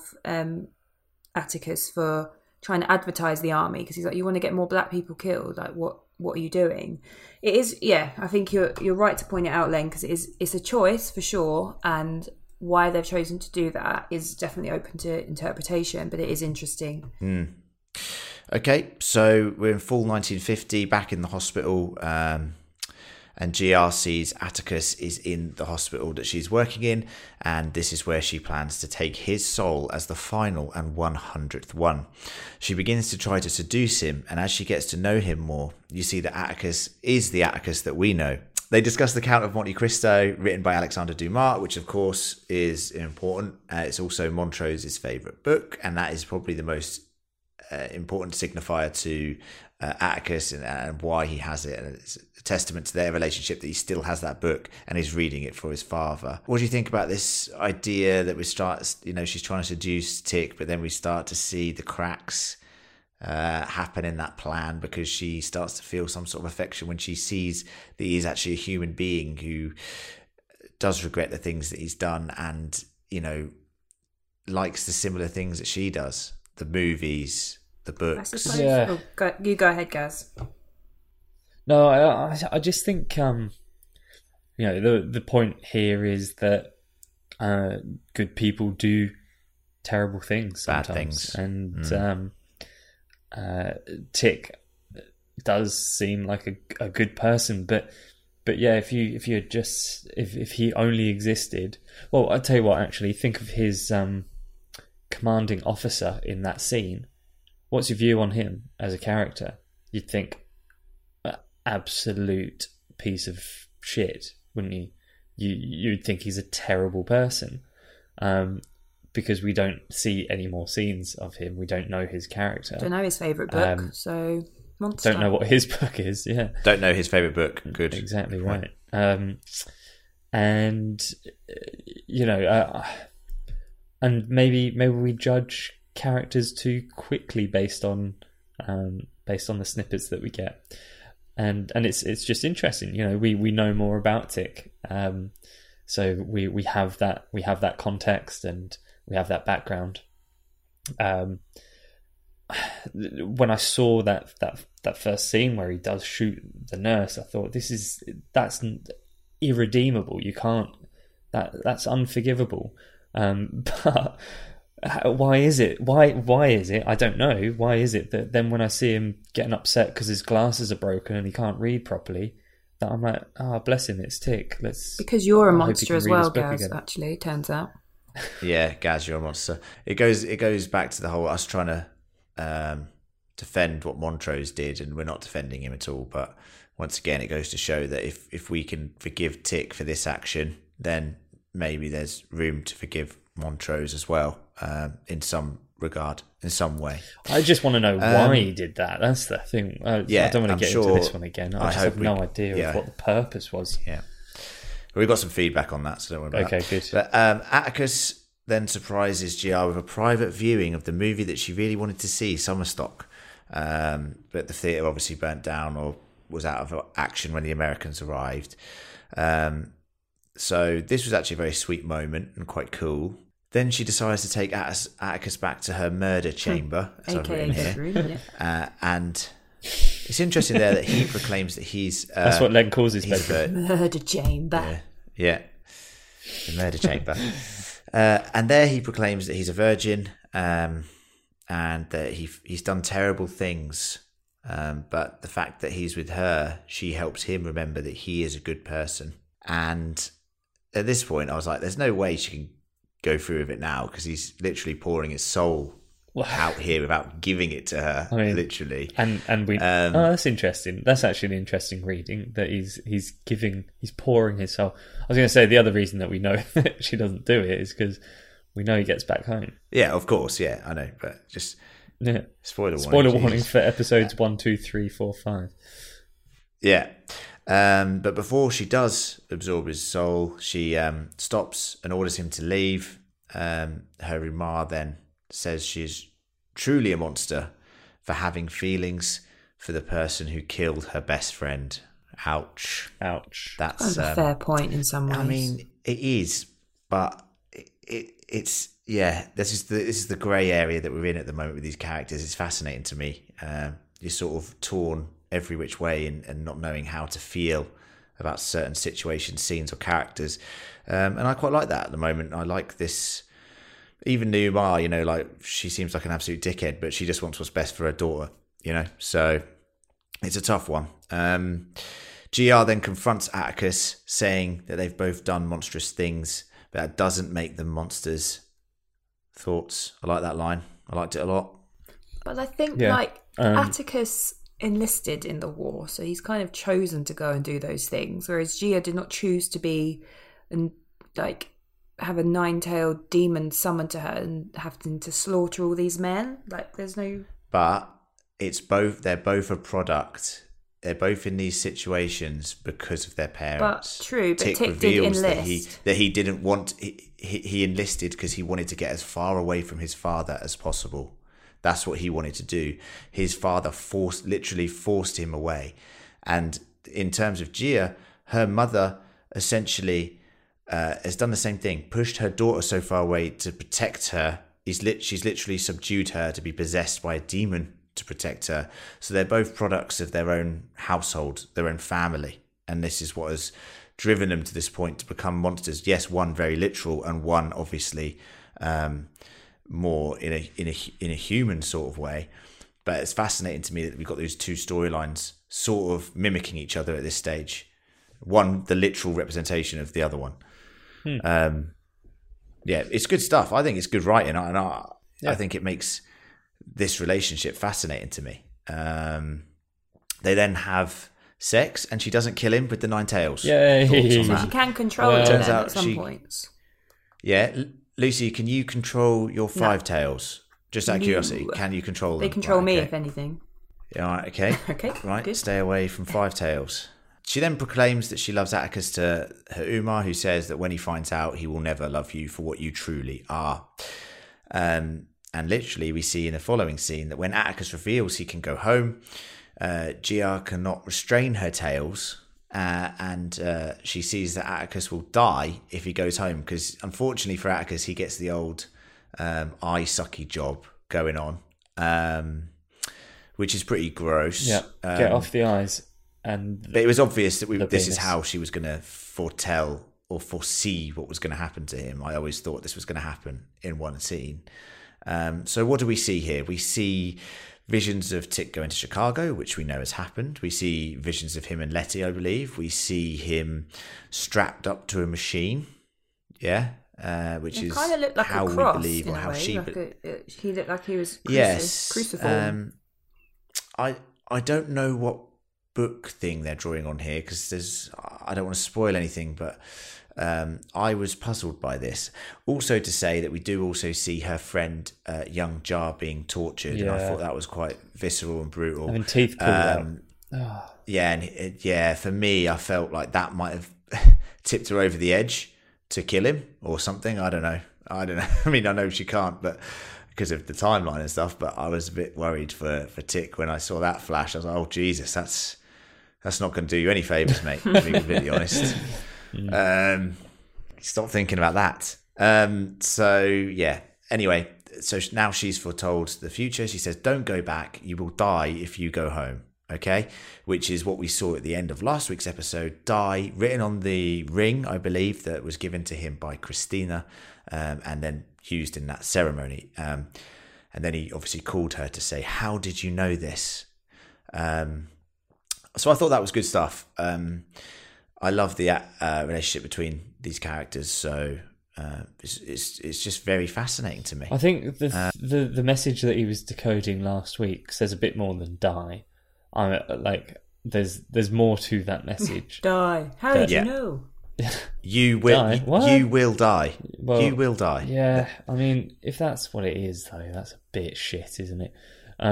Atticus for trying to advertise the army, because he's like, you want to get more black people killed, like what are you doing? It is, yeah, I think you're right to point it out, Len, because it's a choice for sure, and why they've chosen to do that is definitely open to interpretation, but it is interesting. Okay, so we're in full 1950, back in the hospital, and GR sees Atticus is in the hospital that she's working in, and this is where she plans to take his soul as the final and 100th one. She begins to try to seduce him, and as she gets to know him more, you see that Atticus is the Atticus that we know. They discuss the Count of Monte Cristo, written by Alexander Dumas, which of course is important. It's also Montrose's favourite book, and that is probably the most important signifier to Atticus and why he has it. And it's a testament to their relationship that he still has that book and is reading it for his father. What do you think about this idea that she's trying to seduce Tick, but then we start to see the cracks happen in that plan, because she starts to feel some sort of affection when she sees that he is actually a human being who does regret the things that he's done and, likes the similar things that she does, the movies, the books. Yeah. You go ahead, Gaz. No, I just think the point here is that good people do terrible things sometimes. Bad things. And Tick does seem like a good person, but yeah, if he only existed, well, I'll tell you what, actually, think of his commanding officer in that scene. What's your view on him as a character? You'd think absolute piece of shit, wouldn't you? You'd think he's a terrible person, because we don't see any more scenes of him. We don't know his character. Don't know his favourite book, so monster. Don't know what his book is. Yeah, don't know his favourite book. Good, exactly right. And and maybe we judge characters too quickly based on the snippets that we get, and it's just interesting. We know more about Tick, so we have that context and we have that background. when I saw that first scene where he does shoot the nurse, I thought that's irredeemable. You can't. That's unforgivable. But why is it? Why is it? I don't know. Why is it that then when I see him getting upset because his glasses are broken and he can't read properly, that I'm like, oh, bless him, it's Tick. Because you're a I hope he monster can as read well, his book Gaz. again. Actually, it turns out. Yeah, Gaz, you're a monster. It goes back to the whole us trying to defend what Montrose did, and we're not defending him at all. But once again, it goes to show that if we can forgive Tick for this action, then maybe there's room to forgive Montrose as well, in some regard, in some way. I just want to know why he did that. That's the thing. Yeah, I don't want to I'm get sure- into this one again. I just have no idea of what the purpose was. Yeah. We've got some feedback on that, so don't worry about Okay, that. good. But Atticus then surprises GR with a private viewing of the movie that she really wanted to see, Summerstock. But the theatre obviously burnt down or was out of action when the Americans arrived. So this was actually a very sweet moment and quite cool. Then she decides to take Atticus back to her murder chamber, as I've AKA written here. bedroom, yeah. And it's interesting there that he proclaims that he's... That's what Len calls his he's bedroom. Murder chamber. Yeah, the murder chamber. And there he proclaims that he's a virgin, and that he's done terrible things. But the fact that he's with her, she helps him remember that he is a good person. And at this point, I was like, there's no way she can go through with it now, because he's literally pouring his soul out here without giving it to her, literally. And we that's interesting. That's actually an interesting reading, that he's pouring his soul. I was going to say the other reason that we know that she doesn't do it is because we know he gets back home. Yeah, of course, yeah, I know, but just spoiler warning for episodes 1, 2, 3, 4, 5. Yeah. But before she does absorb his soul, she stops and orders him to leave. Her Umar then says she's truly a monster for having feelings for the person who killed her best friend. Ouch. That's a fair point in some ways. I mean, it is, but it's this is the grey area that we're in at the moment with these characters. It's fascinating to me. You're sort of torn every which way and not knowing how to feel about certain situations, scenes or characters. And I quite like that at the moment. I like this. Even Numa, like she seems like an absolute dickhead, but she just wants what's best for her daughter, So it's a tough one. GR then confronts Atticus, saying that they've both done monstrous things, but that doesn't make them monsters. Thoughts? I like that line. I liked it a lot. But I think Atticus enlisted in the war, so he's kind of chosen to go and do those things, whereas Gia did not choose to be and have a 9-tailed demon summoned to her and having to slaughter all these men. There's no... But it's both. They're both a product. They're both in these situations because of their parents. But true, but Tick Tick reveals did enlist. that he didn't want... He enlisted because he wanted to get as far away from his father as possible. That's what he wanted to do. His father literally forced him away. And in terms of Gia, her mother essentially has done the same thing, pushed her daughter so far away to protect her. She's literally subdued her to be possessed by a demon to protect her. So they're both products of their own household, their own family. And this is what has driven them to this point to become monsters. Yes, one very literal and one obviously more in a human sort of way. But it's fascinating to me that we've got those two storylines sort of mimicking each other at this stage. One, the literal representation of the other one. It's good stuff. I think it's good writing, and I think it makes this relationship fascinating to me. They then have sex, and she doesn't kill him with the 9 tails. Yay! So she can control it turns then out at some points. Yeah, Lucy, can you control your 5 tails? Just out of curiosity, can you control them? They control me, if anything. Yeah, all right, okay. Okay, right, good. Stay away from 5 tails. She then proclaims that she loves Atticus to her Umar, who says that when he finds out, he will never love you for what you truly are. And literally, we see in the following scene that when Atticus reveals he can go home, Gia cannot restrain her tails, and she sees that Atticus will die if he goes home, because unfortunately for Atticus, he gets the old eye sucky job going on, which is pretty gross. Yeah, get off the eyes. But it was obvious that this is penis. how she was going to foretell or foresee what was going to happen to him. I always thought this was going to happen in one scene. So what do we see here? We see visions of Tick going to Chicago, which we know has happened. We see visions of him and Letty, I believe. We see him strapped up to a machine. Yeah. Which It is kind of looked like how a cross, we believe, in or a how way. she. He looked like he was Yes. cruciform. I don't know what book thing they're drawing on here because I don't want to spoil anything, but I was puzzled by this. Also, to say that we do also see her friend young Jar being tortured, and I thought that was quite visceral and brutal. Having teeth pulled out. Yeah, and for me, I felt like that might have tipped her over the edge to kill him or something. I don't know. I mean, I know she can't, but because of the timeline and stuff. But I was a bit worried for Tick when I saw that flash. I was like, oh Jesus, that's not going to do you any favours, mate, to be completely honest. Stop thinking about that. So, yeah. Anyway, so now she's foretold the future. She says, don't go back. You will die if you go home. Okay? Which is what we saw at the end of last week's episode. Die, written on the ring, I believe, that was given to him by Christina, and then used in that ceremony. And then he obviously called her to say, how did you know this? So I thought that was good stuff. I love the relationship between these characters. So it's just very fascinating to me. I think the message that he was decoding last week says a bit more than die. There's more to that message. Die. How did you know? You will Die? What? You will die. Well, you will die. Yeah, I mean, if that's what it is, though, that's a bit shit, isn't it?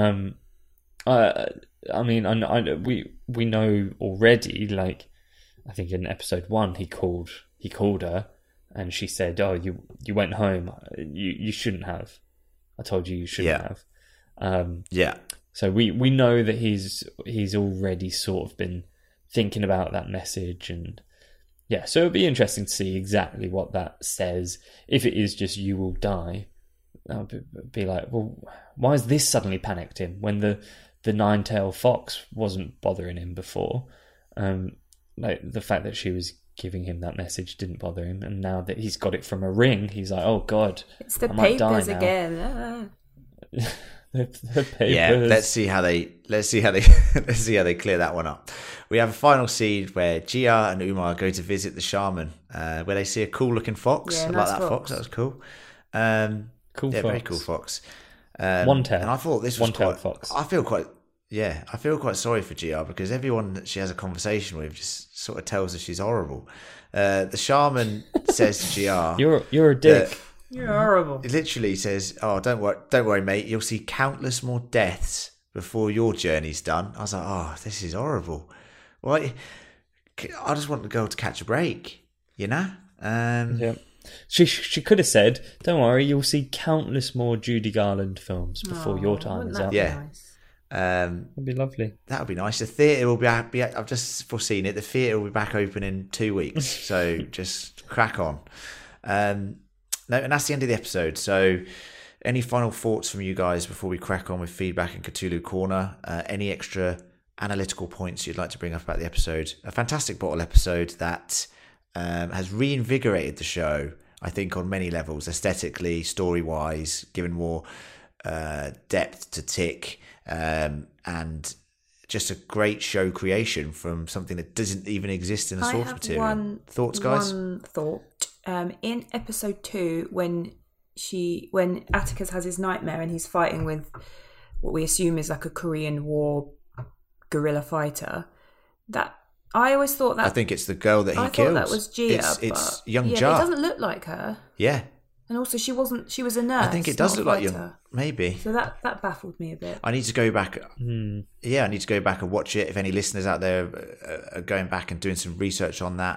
I mean, we know already. Like, I think in episode 1, he called her, and she said, "Oh, you went home. You shouldn't have. I told you shouldn't have." Yeah. So we know that he's already sort of been thinking about that message, and yeah. So it'll be interesting to see exactly what that says. If it is just "you will die," I'll be like, well, why has this suddenly panicked him when the nine-tailed fox wasn't bothering him before? Like the fact that she was giving him that message didn't bother him, and now that he's got it from a ring, he's like, "Oh God, It's the I might die papers now." again. the papers. Yeah, let's see how they clear that one up. We have a final scene where Gia and Umar go to visit the shaman, where they see a cool looking fox. Yeah, I nice like that fox. fox. That was cool. Cool yeah, fox. very cool fox. One tail. And I thought this was One-tailed quite. fox. I feel quite sorry for Gia because everyone that she has a conversation with just sort of tells her she's horrible. The shaman says to Gia, You're a dick. You're horrible. It literally says, "Oh, don't worry, mate. You'll see countless more deaths before your journey's done." I was like, "Oh, this is horrible." Why? I just want the girl to catch a break, you know. Yeah. She could have said, "Don't worry, you'll see countless more Judy Garland films before your time Wouldn't is that up." be Yeah. nice? That'd be lovely. That would be nice. The theatre will be. I've just foreseen it. The theatre will be back open in 2 weeks, so just crack on. No, and that's the end of the episode. So, any final thoughts from you guys before we crack on with feedback in Cthulhu Corner? Any extra analytical points you'd like to bring up about the episode? A fantastic bottle episode that has reinvigorated the show, I think, on many levels, aesthetically, story-wise, given more depth to Tick, and just a great show creation from something that doesn't even exist in the source material. Thoughts, guys? One thought. In episode 2, when Atticus has his nightmare and he's fighting with what we assume is like a Korean War guerrilla fighter, that I always thought that I think it's the girl that he kills. thought that was Gia. It's young yeah, Jar. it doesn't look like her. Yeah. And also she was a nurse. I think it does not look a like young. fighter. Maybe. So that baffled me a bit. I need to go back. Yeah, I need to go back and watch it. If any listeners out there are going back and doing some research on that,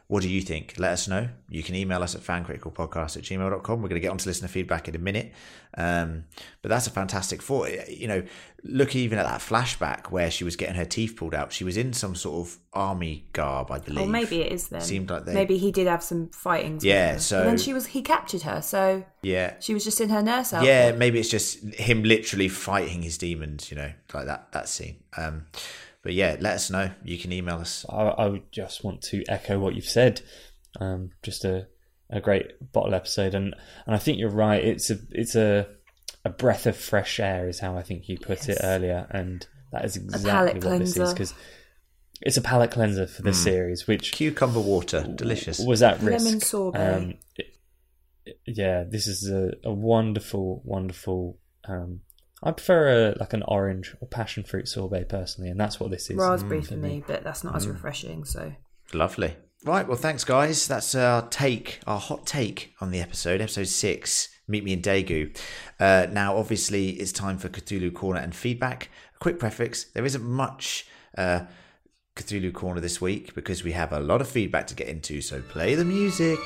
What do you think? Let us know. You can email us at fancriticalpodcast@gmail.com. We're going to get onto listener feedback in a minute. But that's a fantastic thought. You know, look even at that flashback where she was getting her teeth pulled out. She was in some sort of army garb, I believe. Or maybe it is then. Seemed like maybe he did have some fighting. Yeah, so... And then he captured her, so... Yeah. She was just in her nurse outfit. Yeah, maybe it's just him literally fighting his demons, you know, like that scene. But yeah, let us know. You can email us. I would just want to echo what you've said. Just a great bottle episode, and I think you're right. It's a breath of fresh air, is how I think you put it earlier, and that is exactly what this is, because it's a palate cleanser for the series. Which cucumber water, delicious, was at risk. Lemon sorbet. This is a wonderful, wonderful. I prefer an orange or passion fruit sorbet personally, and that's what this is. Raspberry for me, but that's not as refreshing. So lovely. Right, well, thanks, guys. That's our hot take on the episode 6. Meet me in Daegu. Now, obviously, it's time for Cthulhu Corner and feedback. A quick preface: there isn't much Cthulhu Corner this week because we have a lot of feedback to get into. So play the music.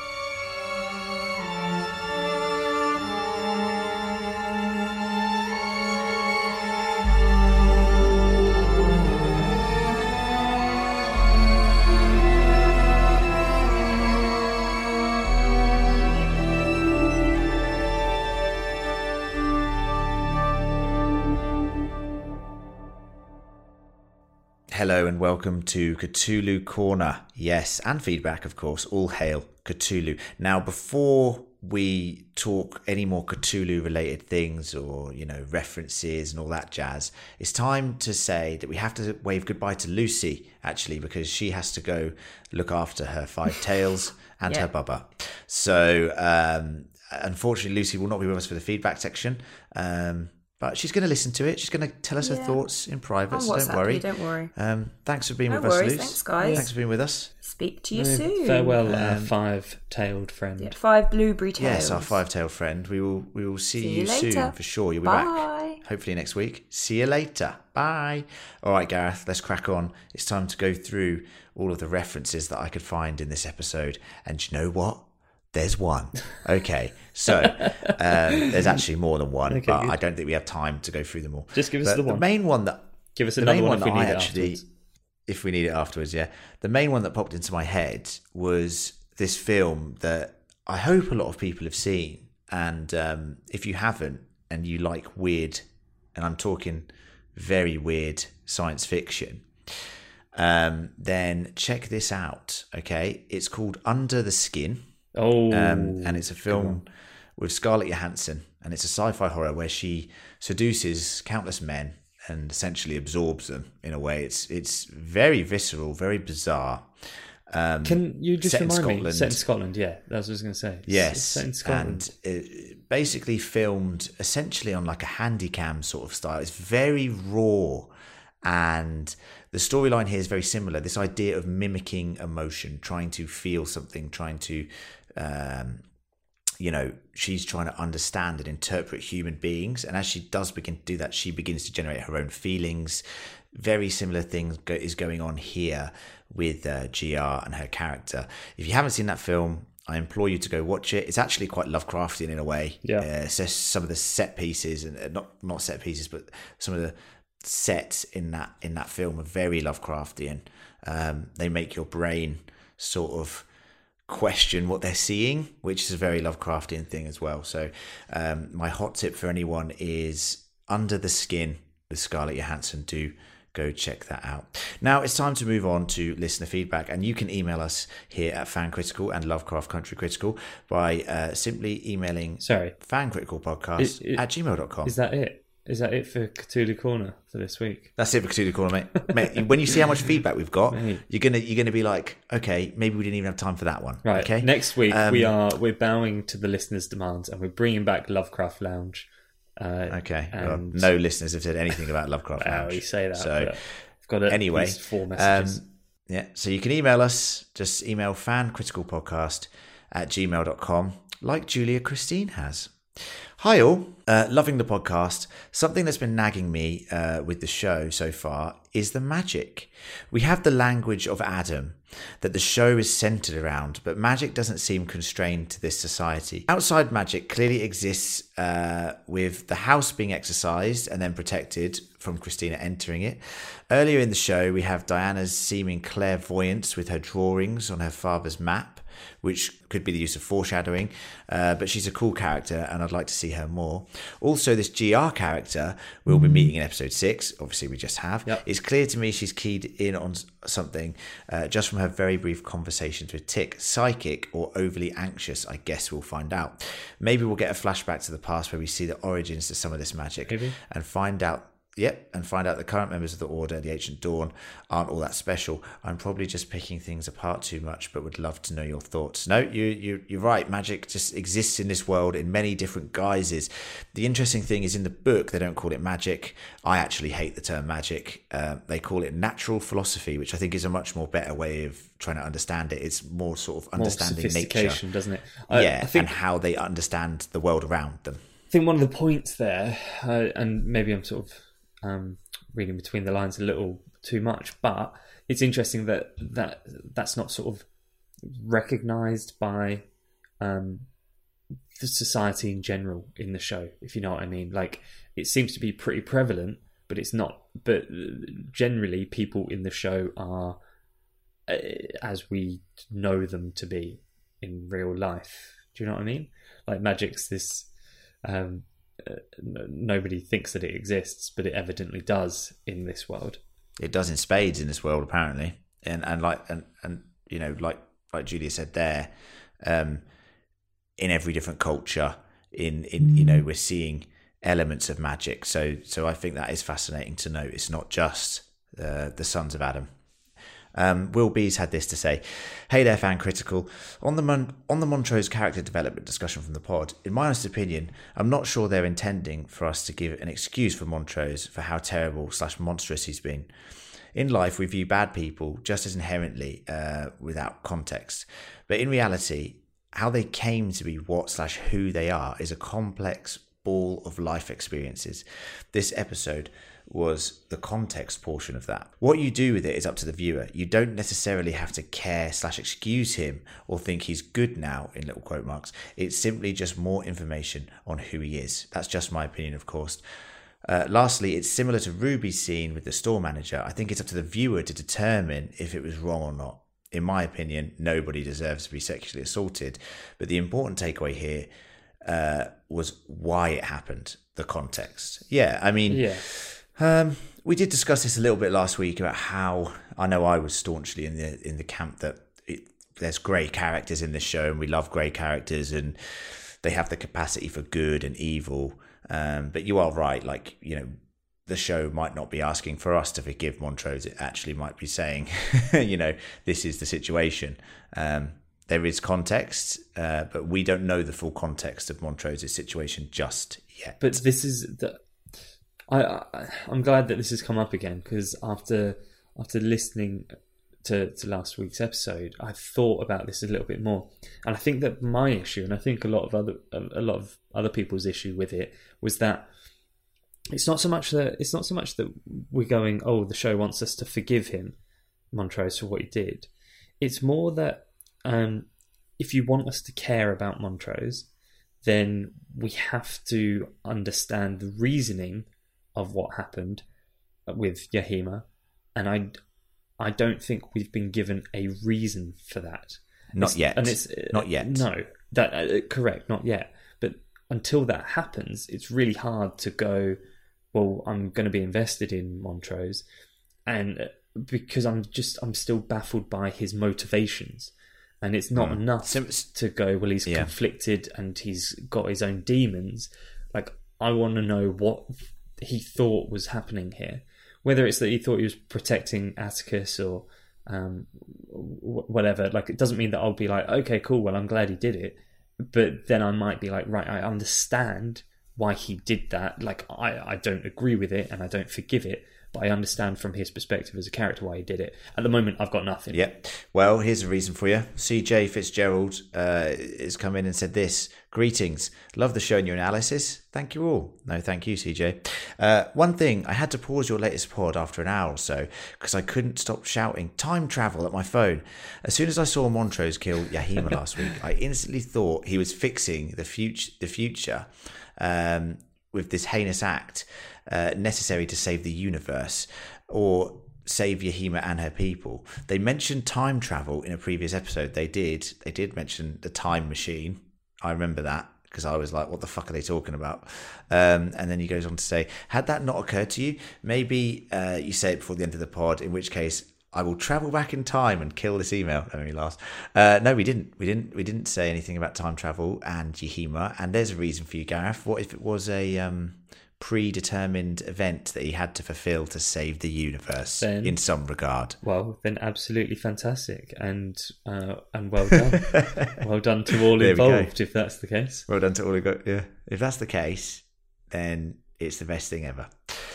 Hello and welcome to Cthulhu Corner. Yes, and feedback, of course. All hail Cthulhu. Now, before we talk any more Cthulhu-related things or, you know, references and all that jazz, it's time to say that we have to wave goodbye to Lucy, actually, because she has to go look after her 5 tails and her bubba. So, unfortunately, Lucy will not be with us for the feedback section. But she's going to listen to it. She's going to tell us her thoughts in private, so don't worry. Don't worry. Thanks for being with us, Luce. Thanks, guys. Thanks for being with us. Speak to you soon. Farewell, 5-tailed friend. Yeah, 5 blueberry tails. Yes, our 5-tailed friend. We will see you soon, for sure. You'll be back, hopefully next week. See you later. Bye. All right, Gareth, let's crack on. It's time to go through all of the references that I could find in this episode. And you know what? There's one. Okay, so there's actually more than one, but good. I don't think we have time to go through them all. Just give us the one. The main one that give us another one if we need it afterwards. Yeah, the main one that popped into my head was this film that I hope a lot of people have seen, and if you haven't and you like weird, and I'm talking very weird science fiction, then check this out. Okay, it's called Under the Skin. And it's a film with Scarlett Johansson, and it's a sci-fi horror where she seduces countless men and essentially absorbs them in a way. It's very visceral, very bizarre. Can you just remind me? Set in Scotland, yeah, that's what I was going to say. Yes, set in Scotland. And it basically filmed essentially on like a handycam sort of style. It's very raw, and the storyline here is very similar. This idea of mimicking emotion, trying to feel something, trying to she's trying to understand and interpret human beings, and as she does begin to do that, she begins to generate her own feelings. Very similar things is going on here with GR and her character. If you haven't seen that film, I implore you to go watch it. It's actually quite Lovecraftian in a way. So some of the set pieces, and not set pieces, but some of the sets in that film are very Lovecraftian. They make your brain sort of question what they're seeing, which is a very Lovecraftian thing as well. So my hot tip for anyone is Under the Skin with Scarlett Johansson. Do go check that out. Now it's time to move on to listener feedback, and you can email us here at Fancritical and Lovecraft Country Critical by simply emailing fancriticalpodcast@gmail.com. Is that it? Is that it for Cthulhu Corner for this week? That's it for Cthulhu Corner, mate. When you see how much feedback we've got, you're gonna be like, okay, maybe we didn't even have time for that one. Right. Okay. Next week we're bowing to the listeners' demands, and we're bringing back Lovecraft Lounge. Okay. Well, no listeners have said anything about Lovecraft Lounge. You say that. So I've got at least 4 messages. So you can email us. Just email fancriticalpodcast@gmail.com, like Julia Christine has. Hi all, loving the podcast. Something that's been nagging me with the show so far is the magic. We have the language of Adam that the show is centered around, but magic doesn't seem constrained to this society. Outside magic clearly exists with the house being exorcised and then protected from Christina entering it. Earlier in the show, we have Diana's seeming clairvoyance with her drawings on her father's map, which could be the use of foreshadowing, but she's a cool character and I'd like to see her more. Also, this GR character we'll be meeting in episode 6, obviously we just have. Yep. It's clear to me she's keyed in on something just from her very brief conversations with Tick. Psychic or overly anxious, I guess we'll find out. Maybe we'll get a flashback to the past where we see the origins to some of this magic. Maybe. And find out the current members of the Order, the Ancient Dawn, aren't all that special. I'm probably just picking things apart too much, but would love to know your thoughts. No, you're right. Magic just exists in this world in many different guises. The interesting thing is in the book, they don't call it magic. I actually hate the term magic. They call it natural philosophy, which I think is a much more better way of trying to understand it. It's more sort of understanding more sophistication, nature, doesn't it? I think, and think how they understand the world around them. I think one of the points there, and maybe I'm sort of reading between the lines a little too much, but it's interesting that's not sort of recognised by the society in general in the show, if you know what I mean. Like, it seems to be pretty prevalent, but it's not. But generally, people in the show are as we know them to be in real life. Do you know what I mean? Like, magic's this. Nobody thinks that it exists, but it evidently does in this world. It does in spades in this world, apparently, and you know, like Julia said there, in every different culture, in you know, we're seeing elements of magic. So I think that is fascinating to note. It's not just the Sons of Adam. Will Bees had this to say: "Hey there, Fan Critical. On the Montrose character development discussion from the pod, in my honest opinion, I'm not sure they're intending for us to give an excuse for Montrose for how terrible / monstrous he's been. In life, we view bad people just as inherently without context, but in reality, how they came to be what / who they are is a complex ball of life experiences. This episode was the context portion of that. What you do with it is up to the viewer. You don't necessarily have to care / excuse him or think he's good now, in little quote marks. It's simply just more information on who he is. That's just my opinion, of course. Lastly, it's similar to Ruby's scene with the store manager. I think it's up to the viewer to determine if it was wrong or not. In my opinion, nobody deserves to be sexually assaulted. But the important takeaway here was why it happened, the context. Yeah, I mean... Yeah. We did discuss this a little bit last week about how I know I was staunchly in the camp that there's grey characters in this show, and we love grey characters, and they have the capacity for good and evil. But you are right, like, you know, the show might not be asking for us to forgive Montrose. It actually might be saying, you know, this is the situation. There is context, but we don't know the full context of Montrose's situation just yet. But this is the. I'm glad that this has come up again, because after listening to last week's episode, I thought about this a little bit more, and I think that my issue, and I think a lot of other people's issue with it, was that it's not so much that we're going, oh, the show wants us to forgive him, Montrose, for what he did. It's more that if you want us to care about Montrose, then we have to understand the reasoning of what happened with Yahima, and I don't think we've been given a reason for that. Not yet. No, that correct, not yet. But until that happens, it's really hard to go, well, I'm going to be invested in Montrose, and because I'm still baffled by his motivations, and it's not enough to go, well, he's conflicted and he's got his own demons. Like, I want to know what he thought was happening here, whether it's that he thought he was protecting Atticus or whatever. Like, it doesn't mean that I'll be like, okay, cool, well, I'm glad he did it, but then I might be like, right, I understand why he did that. Like, I don't agree with it and I don't forgive it, but I understand from his perspective as a character why he did it. At the moment, I've got nothing. Yeah. Well, here's a reason for you. CJ Fitzgerald has come in and said this: Greetings. Love the show and your analysis. Thank you all. No, thank you, CJ. One thing, I had to pause your latest pod after an hour or so because I couldn't stop shouting time travel at my phone. As soon as I saw Montrose kill Yahima last week, I instantly thought he was fixing the future with this heinous act necessary to save the universe or save Yahima and her people. They mentioned time travel in a previous episode. They did mention the time machine. I remember that because I was like, what the fuck are they talking about? And then he goes on to say, had that not occurred to you, maybe you say it before the end of the pod, in which case I will travel back in time and kill this email. That made me laugh. No, we didn't. We didn't say anything about time travel and Yahima. And there's a reason for you, Gareth. What if it was a predetermined event that he had to fulfill to save the universe in some regard? Well, then absolutely fantastic and well done. Well done to all involved, if that's the case. Well done to all involved. Yeah, if that's the case, then it's the best thing ever.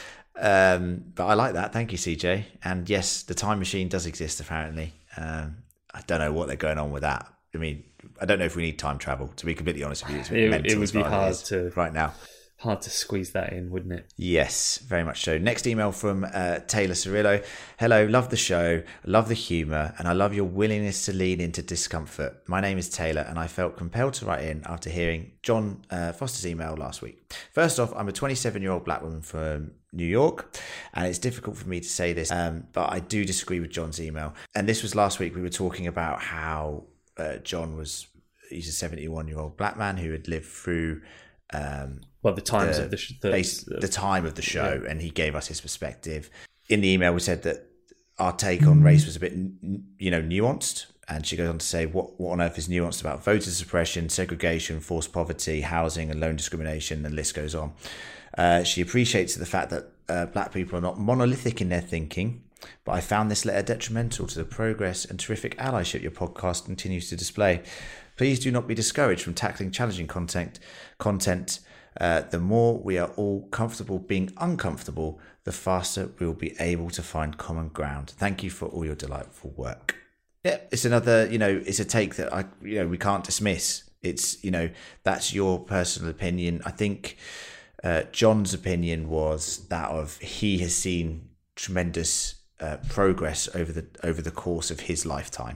But I like that. Thank you, CJ. And yes, the time machine does exist apparently. I don't know what they're going on with that. I mean, I don't know if we need time travel, to be completely honest with you. It would be hard to right now. Hard to squeeze that in, wouldn't it? Yes, very much so. Next email from Taylor Cirillo. Hello, love the show, love the humour, and I love your willingness to lean into discomfort. My name is Taylor, and I felt compelled to write in after hearing John Foster's email last week. First off, I'm a 27-year-old black woman from New York, and it's difficult for me to say this, but I do disagree with John's email. And this was last week. We were talking about how John he's a 71-year-old black man who had lived through the times of the time of the show, yeah. And he gave us his perspective. In the email, we said that our take on race was a bit, nuanced. And she goes on to say, what on earth is nuanced about voter suppression, segregation, forced poverty, housing, and loan discrimination, and the list goes on. She appreciates the fact that black people are not monolithic in their thinking, but I found this letter detrimental to the progress and terrific allyship your podcast continues to display. Please do not be discouraged from tackling challenging content. The more we are all comfortable being uncomfortable, the faster we will be able to find common ground. Thank you for all your delightful work. Yeah, it's another, it's a take that we can't dismiss. It's, that's your personal opinion. I think John's opinion was that of he has seen tremendous progress over the course of his lifetime.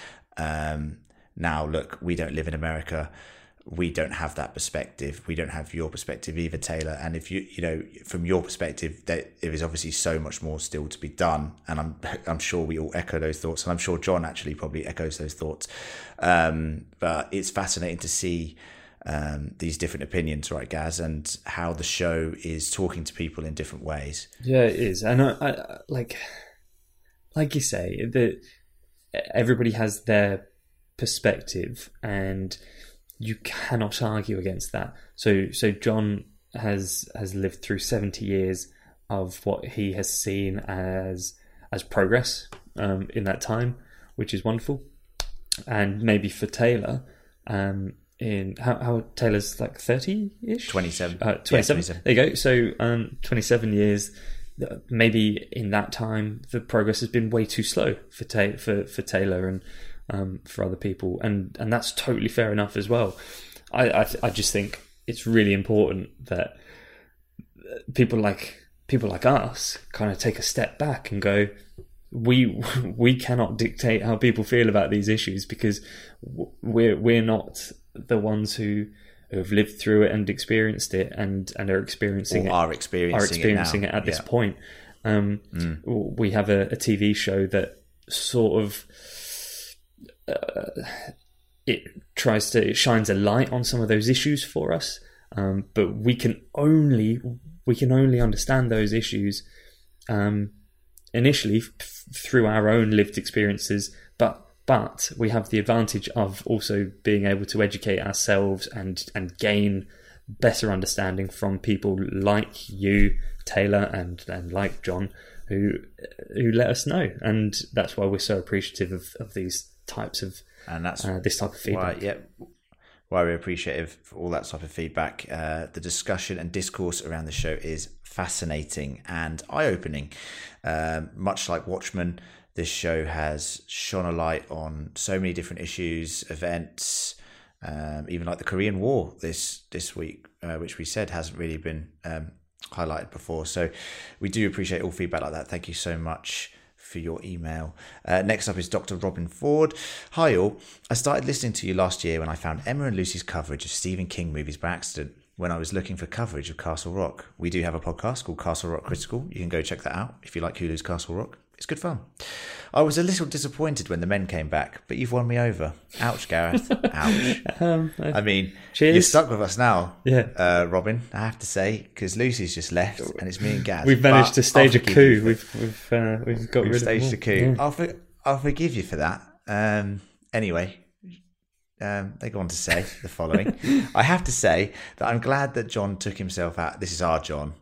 Now, look, we don't live in America. We don't have that perspective. We don't have your perspective either, Taylor. And if from your perspective, there is obviously so much more still to be done. And I'm sure we all echo those thoughts. And I'm sure John actually probably echoes those thoughts. But it's fascinating to see these different opinions, right, Gaz, and how the show is talking to people in different ways. Yeah, it is. And I like you say, that everybody has their perspective, and you cannot argue against that. So John has lived through 70 years of what he has seen as progress in that time, which is wonderful. And maybe for Taylor, in how Taylor's like 30-ish? 27. 27. There you go. So 27 years. Maybe in that time, the progress has been way too slow for Taylor and for other people, and that's totally fair enough as well. I just think it's really important that people like us kind of take a step back and go, we cannot dictate how people feel about these issues, because we're not the ones who have lived through it and experienced it and are experiencing it at this point. We have a TV show that sort of it shines a light on some of those issues for us, but we can only understand those issues initially through our own lived experiences, but we have the advantage of also being able to educate ourselves and gain better understanding from people like you, Taylor, and like John, who let us know. And that's why we're so appreciative of these types of this type of feedback. Why we're appreciative for all that type of feedback. The discussion and discourse around the show is fascinating and eye-opening. Much like Watchmen, this show has shone a light on so many different issues, events, Even like the Korean War this week, which we said hasn't really been highlighted before. So we do appreciate all feedback like that. Thank you so much for your email. Next up is Dr. Robin Ford. Hi all. I started listening to you last year when I found Emma and Lucy's coverage of Stephen King movies by accident when I was looking for coverage of Castle Rock. We do have a podcast called Castle Rock Critical. You can go check that out if you like Hulu's Castle Rock. It's good fun. I was a little disappointed when the men came back, but you've won me over. Ouch, Gareth. Ouch. I mean, cheers. You're stuck with us now, yeah, Robin, I have to say, because Lucy's just left and it's me and Gaz. We've managed to stage a coup. We've got rid of staged a coup. Yeah. I'll forgive you for that. Anyway, they go on to say the following. I have to say that I'm glad that John took himself out. This is our John,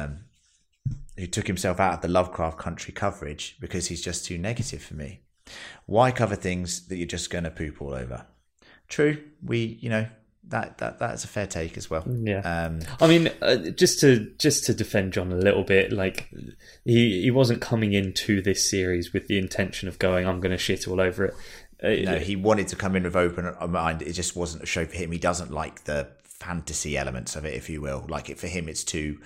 who took himself out of the Lovecraft Country coverage because he's just too negative for me. Why cover things that you're just going to poop all over? True, that's a fair take as well. Yeah, I mean, just to defend John a little bit, like he wasn't coming into this series with the intention of going, I'm going to shit all over it. No, he wanted to come in with open mind. It just wasn't a show for him. He doesn't like the fantasy elements of it, if you will. Like it for him, it's too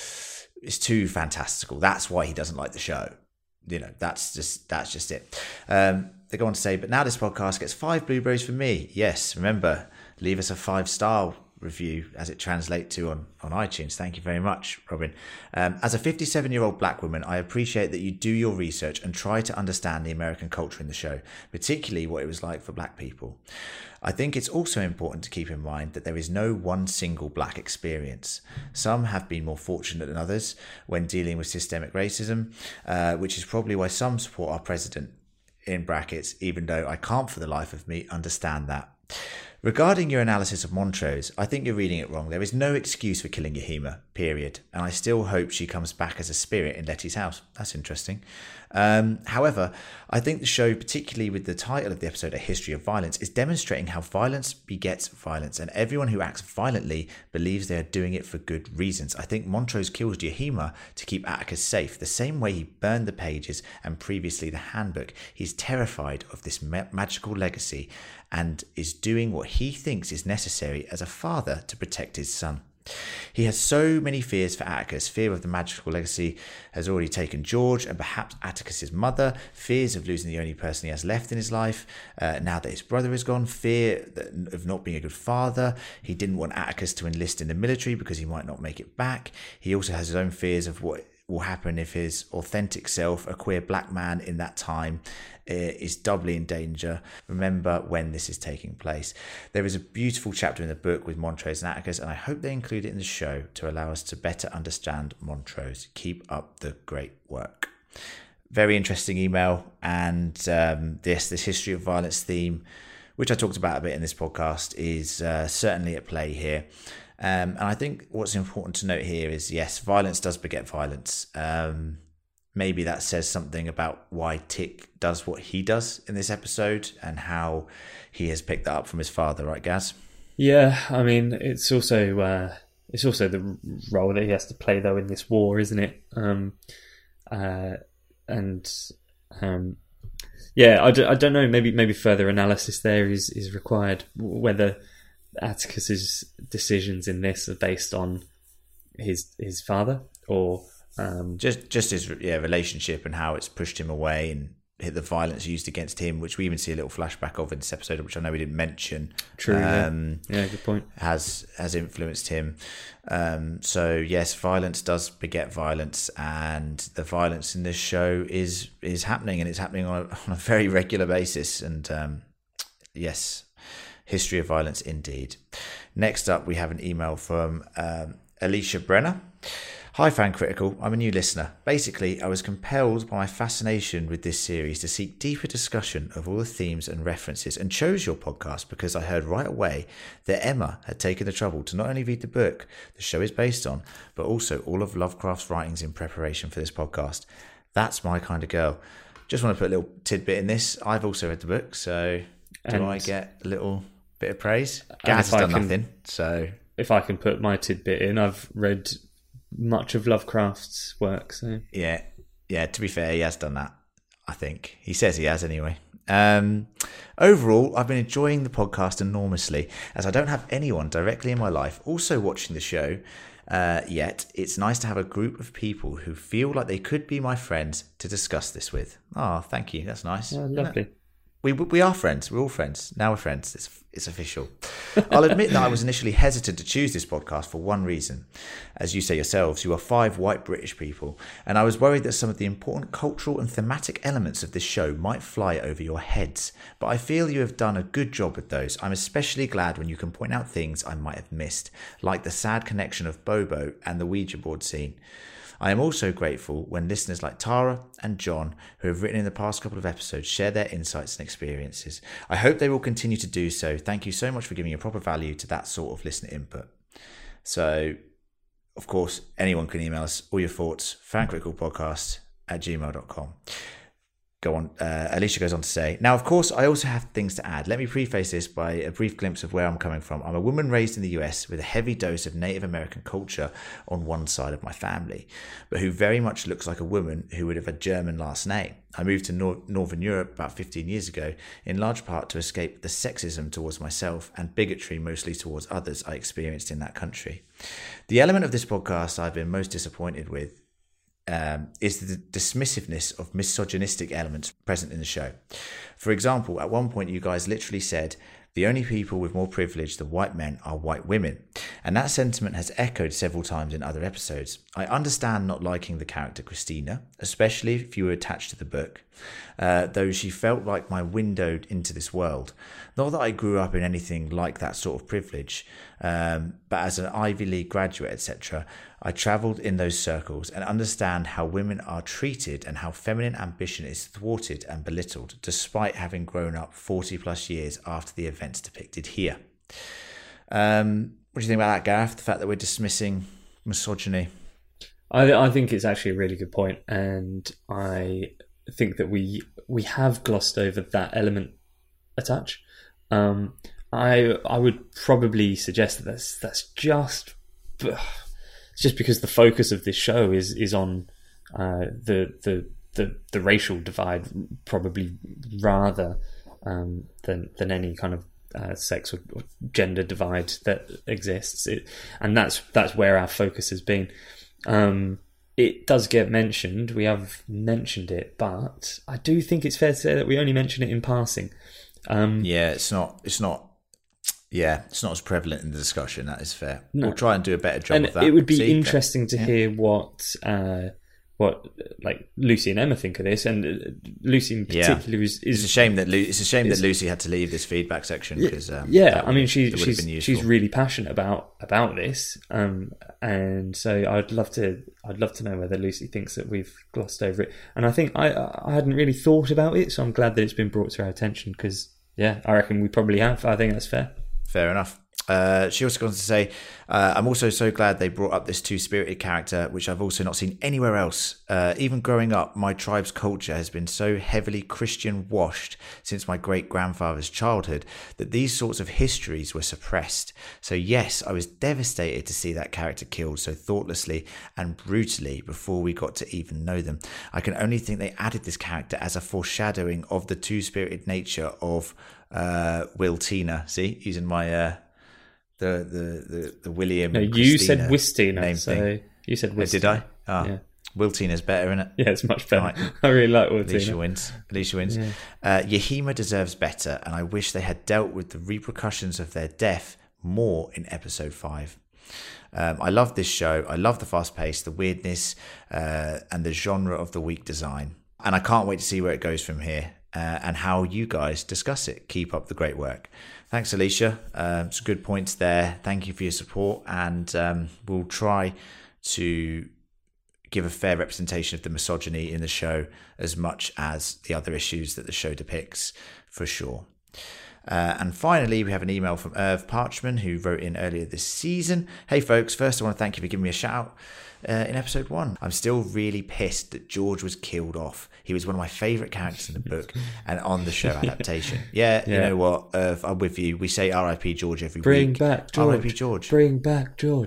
fantastical. That's why he doesn't like the show. That's just it. They go on to say, but now this podcast gets 5 blueberries from me. Yes, remember, leave us a 5-star review as it translates to on iTunes. Thank you very much, Robin. As a 57-year-old black woman, I appreciate that you do your research and try to understand the American culture in the show, particularly what it was like for black people. I think it's also important to keep in mind that there is no one single black experience. Some have been more fortunate than others when dealing with systemic racism, which is probably why some support our president, in brackets, even though I can't for the life of me understand that. Regarding your analysis of Montrose, I think you're reading it wrong. There is no excuse for killing Yahima, period. And I still hope she comes back as a spirit in Letty's house. That's interesting. However, I think the show, particularly with the title of the episode, A History of Violence, is demonstrating how violence begets violence. And everyone who acts violently believes they are doing it for good reasons. I think Montrose kills Yahima to keep Atticus safe, the same way he burned the pages and previously the handbook. He's terrified of this magical legacy and is doing what he thinks is necessary as a father to protect his son. He has so many fears for Atticus. Fear of the magical legacy has already taken George and perhaps Atticus's mother. Fears of losing the only person he has left in his life now that his brother is gone. Fear of not being a good father. He didn't want Atticus to enlist in the military because he might not make it back. He also has his own fears of what will happen if his authentic self, a queer black man in that time, is doubly in danger. Remember when this is taking place. There is a beautiful chapter in the book with Montrose and Atticus, and I hope they include it in the show to allow us to better understand Montrose. Keep up the great work. Very interesting email, and this history of violence theme, which I talked about a bit in this podcast, is certainly at play here. And I think what's important to note here is, yes, violence does beget violence. Maybe that says something about why Tick does what he does in this episode and how he has picked that up from his father, right, Gaz? Yeah, I mean, it's also the role that he has to play, though, in this war, isn't it? Yeah, I don't know. Maybe further analysis there is required. Whether Atticus's decisions in this are based on his father or just his relationship and how it's pushed him away and the violence used against him, which we even see a little flashback of in this episode, which I know we didn't mention. True. Yeah, good point. Has influenced him. So yes, violence does beget violence, and the violence in this show is happening, and it's happening on a very regular basis. And yes, history of violence indeed. Next up, we have an email from Alicia Brenner. Hi, Fan Critical. I'm a new listener. Basically, I was compelled by my fascination with this series to seek deeper discussion of all the themes and references, and chose your podcast because I heard right away that Emma had taken the trouble to not only read the book the show is based on, but also all of Lovecraft's writings in preparation for this podcast. That's my kind of girl. Just want to put a little tidbit in this. I've also read the book, so do I get a little bit of praise? Gaz has done nothing, so... If I can put my tidbit in, I've read much of Lovecraft's work, so... Yeah, to be fair, he has done that, I think. He says he has anyway. Overall, I've been enjoying the podcast enormously, as I don't have anyone directly in my life also watching the show yet. It's nice to have a group of people who feel like they could be my friends to discuss this with. Oh, thank you. That's nice. Yeah, lovely. We are friends. We're all friends. Now we're friends. It's official. I'll admit that I was initially hesitant to choose this podcast for one reason. As you say yourselves, you are 5 white British people, and I was worried that some of the important cultural and thematic elements of this show might fly over your heads. But I feel you have done a good job with those. I'm especially glad when you can point out things I might have missed, like the sad connection of Bobo and the Ouija board scene. I am also grateful when listeners like Tara and John, who have written in the past couple of episodes, share their insights and experiences. I hope they will continue to do so. Thank you so much for giving a proper value to that sort of listener input. So, of course, anyone can email us all your thoughts, fancriticalpodcast@gmail.com. Go on. Alicia goes on to say, now, of course, I also have things to add. Let me preface this by a brief glimpse of where I'm coming from. I'm a woman raised in the US with a heavy dose of Native American culture on one side of my family, but who very much looks like a woman who would have a German last name. I moved to Northern Europe about 15 years ago, in large part to escape the sexism towards myself and bigotry mostly towards others I experienced in that country. The element of this podcast I've been most disappointed with is the dismissiveness of misogynistic elements present in the show. For example, at one point you guys literally said, the only people with more privilege than white men are white women. And that sentiment has echoed several times in other episodes. I understand not liking the character Christina, especially if you were attached to the book, though she felt like my window into this world. Not that I grew up in anything like that sort of privilege, but as an Ivy League graduate, etc., I travelled in those circles and understand how women are treated and how feminine ambition is thwarted and belittled, despite having grown up 40 plus years after the events depicted here. What do you think about that, Gareth? The fact that we're dismissing misogyny? I think it's actually a really good point, and I think that we have glossed over that element a touch. I would probably suggest that that's just because the focus of this show is on the racial divide, probably rather than any kind of sex or gender divide that exists. And that's where our focus has been. It does get mentioned. We have mentioned it, but I do think it's fair to say that we only mention it in passing. It's not as prevalent in the discussion. That is fair. No. We'll try and do a better job of that. It would be interesting to hear what like Lucy and Emma think of this, and Lucy in particular is. It's a shame that Lucy had to leave this feedback section because I mean she's really passionate about this, and so I'd love to know whether Lucy thinks that we've glossed over it. And I think I hadn't really thought about it, so I'm glad that it's been brought to our attention because I reckon we probably have. I think that's fair. Fair enough. She also goes on to say, I'm also so glad they brought up this two-spirited character, which I've also not seen anywhere else. Even growing up, my tribe's culture has been so heavily Christian washed since my great-grandfather's childhood that these sorts of histories were suppressed. So yes, I was devastated to see that character killed so thoughtlessly and brutally before we got to even know them. I can only think they added this character as a foreshadowing of the two-spirited nature of Will Tina. See, using my... The William. No, you said Wistina. So you said Wistina. Did I? Oh, yeah. Wiltina's better, isn't it? Yeah, it's much better. Right. I really like Wiltina. Alicia wins. Yeah. Yahima deserves better, and I wish they had dealt with the repercussions of their death more in episode 5. I love this show. I love the fast pace, the weirdness, and the genre of the week design. And I can't wait to see where it goes from here. And how you guys discuss it. Keep up the great work. Thanks, Alicia. Some good points there. Thank you for your support, and we'll try to give a fair representation of the misogyny in the show as much as the other issues that the show depicts, for sure. And finally, we have an email from Irv Parchman, who wrote in earlier this season. Hey, folks. First, I want to thank you for giving me a shout out in episode 1. I'm still really pissed that George was killed off. He was one of my favourite characters in the book and on the show adaptation. You know what, Irv, I'm with you. We say R.I.P. George every week. Bring back George. R.I.P. George. Bring back George.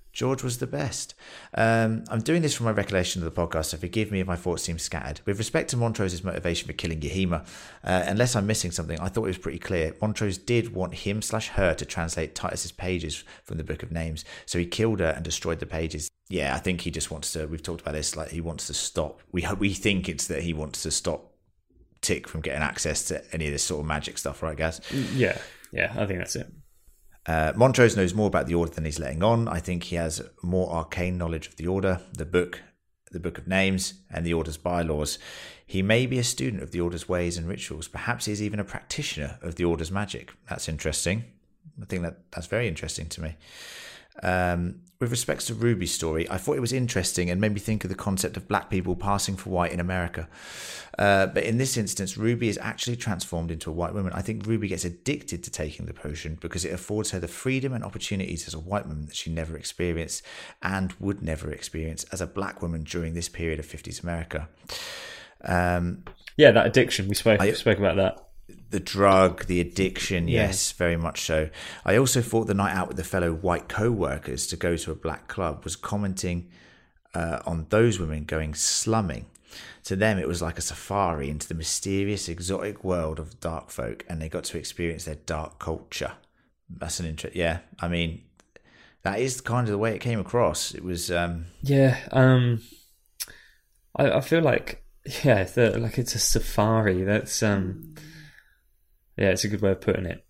George was the best. I'm doing this from my recollection of the podcast, so forgive me if my thoughts seem scattered. With respect to Montrose's motivation for killing Yahima, unless I'm missing something, I thought it was pretty clear. Montrose did want him/her to translate Titus's pages from the Book of Names, so he killed her and destroyed the pages. Yeah, I think he just wants to, we've talked about this, like he wants to stop. We think it's that he wants to stop Tick from getting access to any of this sort of magic stuff, right, Gaz? Yeah, I think that's it. Montrose knows more about the Order than he's letting on. I think he has more arcane knowledge of the Order, the Book of Names, and the Order's bylaws. He may be a student of the Order's ways and rituals. Perhaps he's even a practitioner of the Order's magic. That's interesting. I think that's very interesting to me. With respects to Ruby's story, I thought it was interesting and made me think of the concept of black people passing for white in America. But in this instance, Ruby is actually transformed into a white woman. I think Ruby gets addicted to taking the potion because it affords her the freedom and opportunities as a white woman that she never experienced and would never experience as a black woman during this period of 50s America. That addiction, we spoke about that. The drug, the addiction, yes, very much so. I also thought the night out with the fellow white co-workers to go to a black club was commenting on those women going slumming. To them, it was like a safari into the mysterious, exotic world of dark folk, and they got to experience their dark culture. That's an interest. Yeah, I mean, that is kind of the way it came across. It was. I feel like like it's a safari. That's it's a good way of putting it.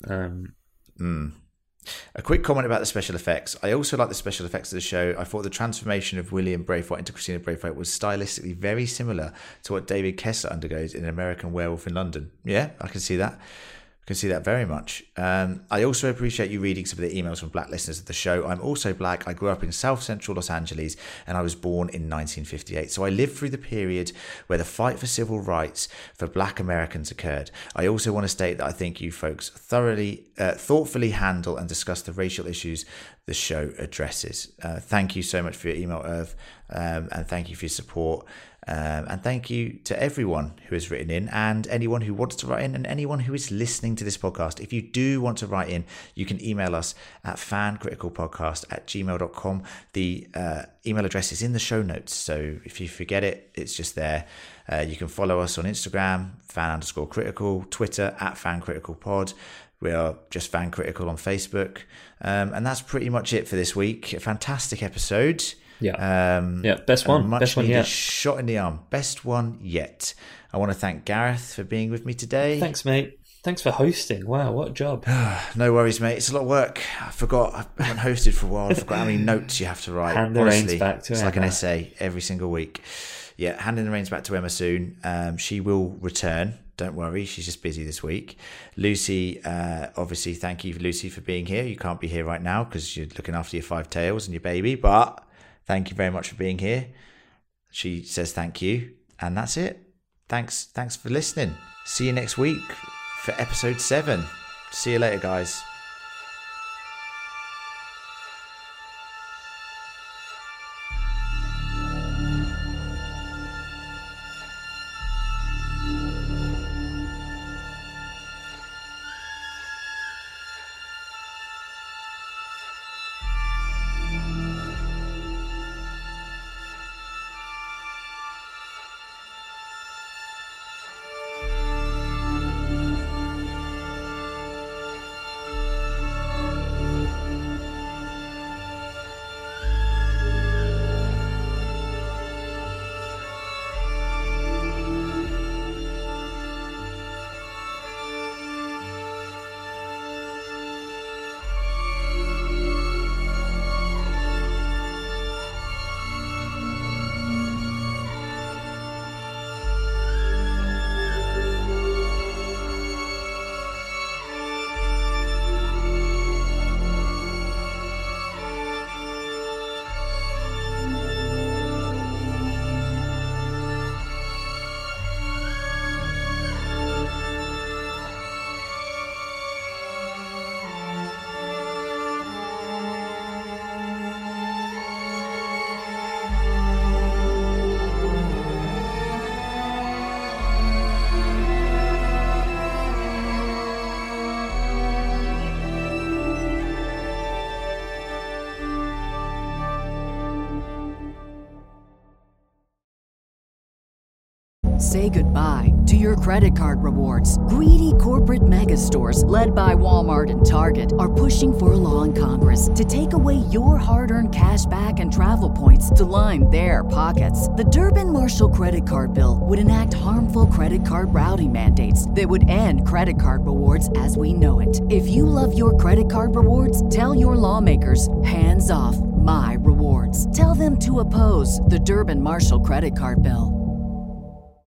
A quick comment about the special effects. I also like the special effects of the show. I thought the transformation of William Braithwaite into Christina Braithwaite was stylistically very similar to what David Kessler undergoes in American Werewolf in London. Yeah, I can see that. Can see that very much. I also appreciate you reading some of the emails from black listeners of the show. I'm also black. I grew up in South Central Los Angeles and I was born in 1958. So I lived through the period where the fight for civil rights for black Americans occurred. I also want to state that I think you folks thoughtfully handle and discuss the racial issues the show addresses. Thank you so much for your email, Irv, and thank you for your support. And thank you to everyone who has written in and anyone who wants to write in and anyone who is listening to this podcast. If you do want to write in, you can email us at fancriticalpodcast@gmail.com. The email address is in the show notes. So if you forget it, it's just there. You can follow us on Instagram, fan_critical, Twitter @fancriticalpod. We are just Fan Critical on Facebook. And that's pretty much it for this week. A fantastic episode. Best one yet. Shot in the arm. Best one yet. I want to thank Gareth for being with me today. Thanks, mate. Thanks for hosting. Wow, what a job. No worries, mate. It's a lot of work. I haven't hosted for a while. I forgot how many notes you have to write. Hand the reins back to It's Emma. like an essay every single week. Yeah, handing the reins back to Emma soon. She will return. Don't worry, she's just busy this week. Lucy, obviously, thank you, Lucy, for being here. You can't be here right now because you're looking after your 5 tails and your baby, but thank you very much for being here. She says thank you, and that's it. Thanks for listening. See you next week for episode 7. See you later, guys. Say goodbye to your credit card rewards. Greedy corporate mega stores, led by Walmart and Target, are pushing for a law in Congress to take away your hard-earned cash back and travel points to line their pockets. The Durbin-Marshall credit card bill would enact harmful credit card routing mandates that would end credit card rewards as we know it. If you love your credit card rewards, tell your lawmakers, hands off my rewards. Tell them to oppose the Durbin-Marshall credit card bill.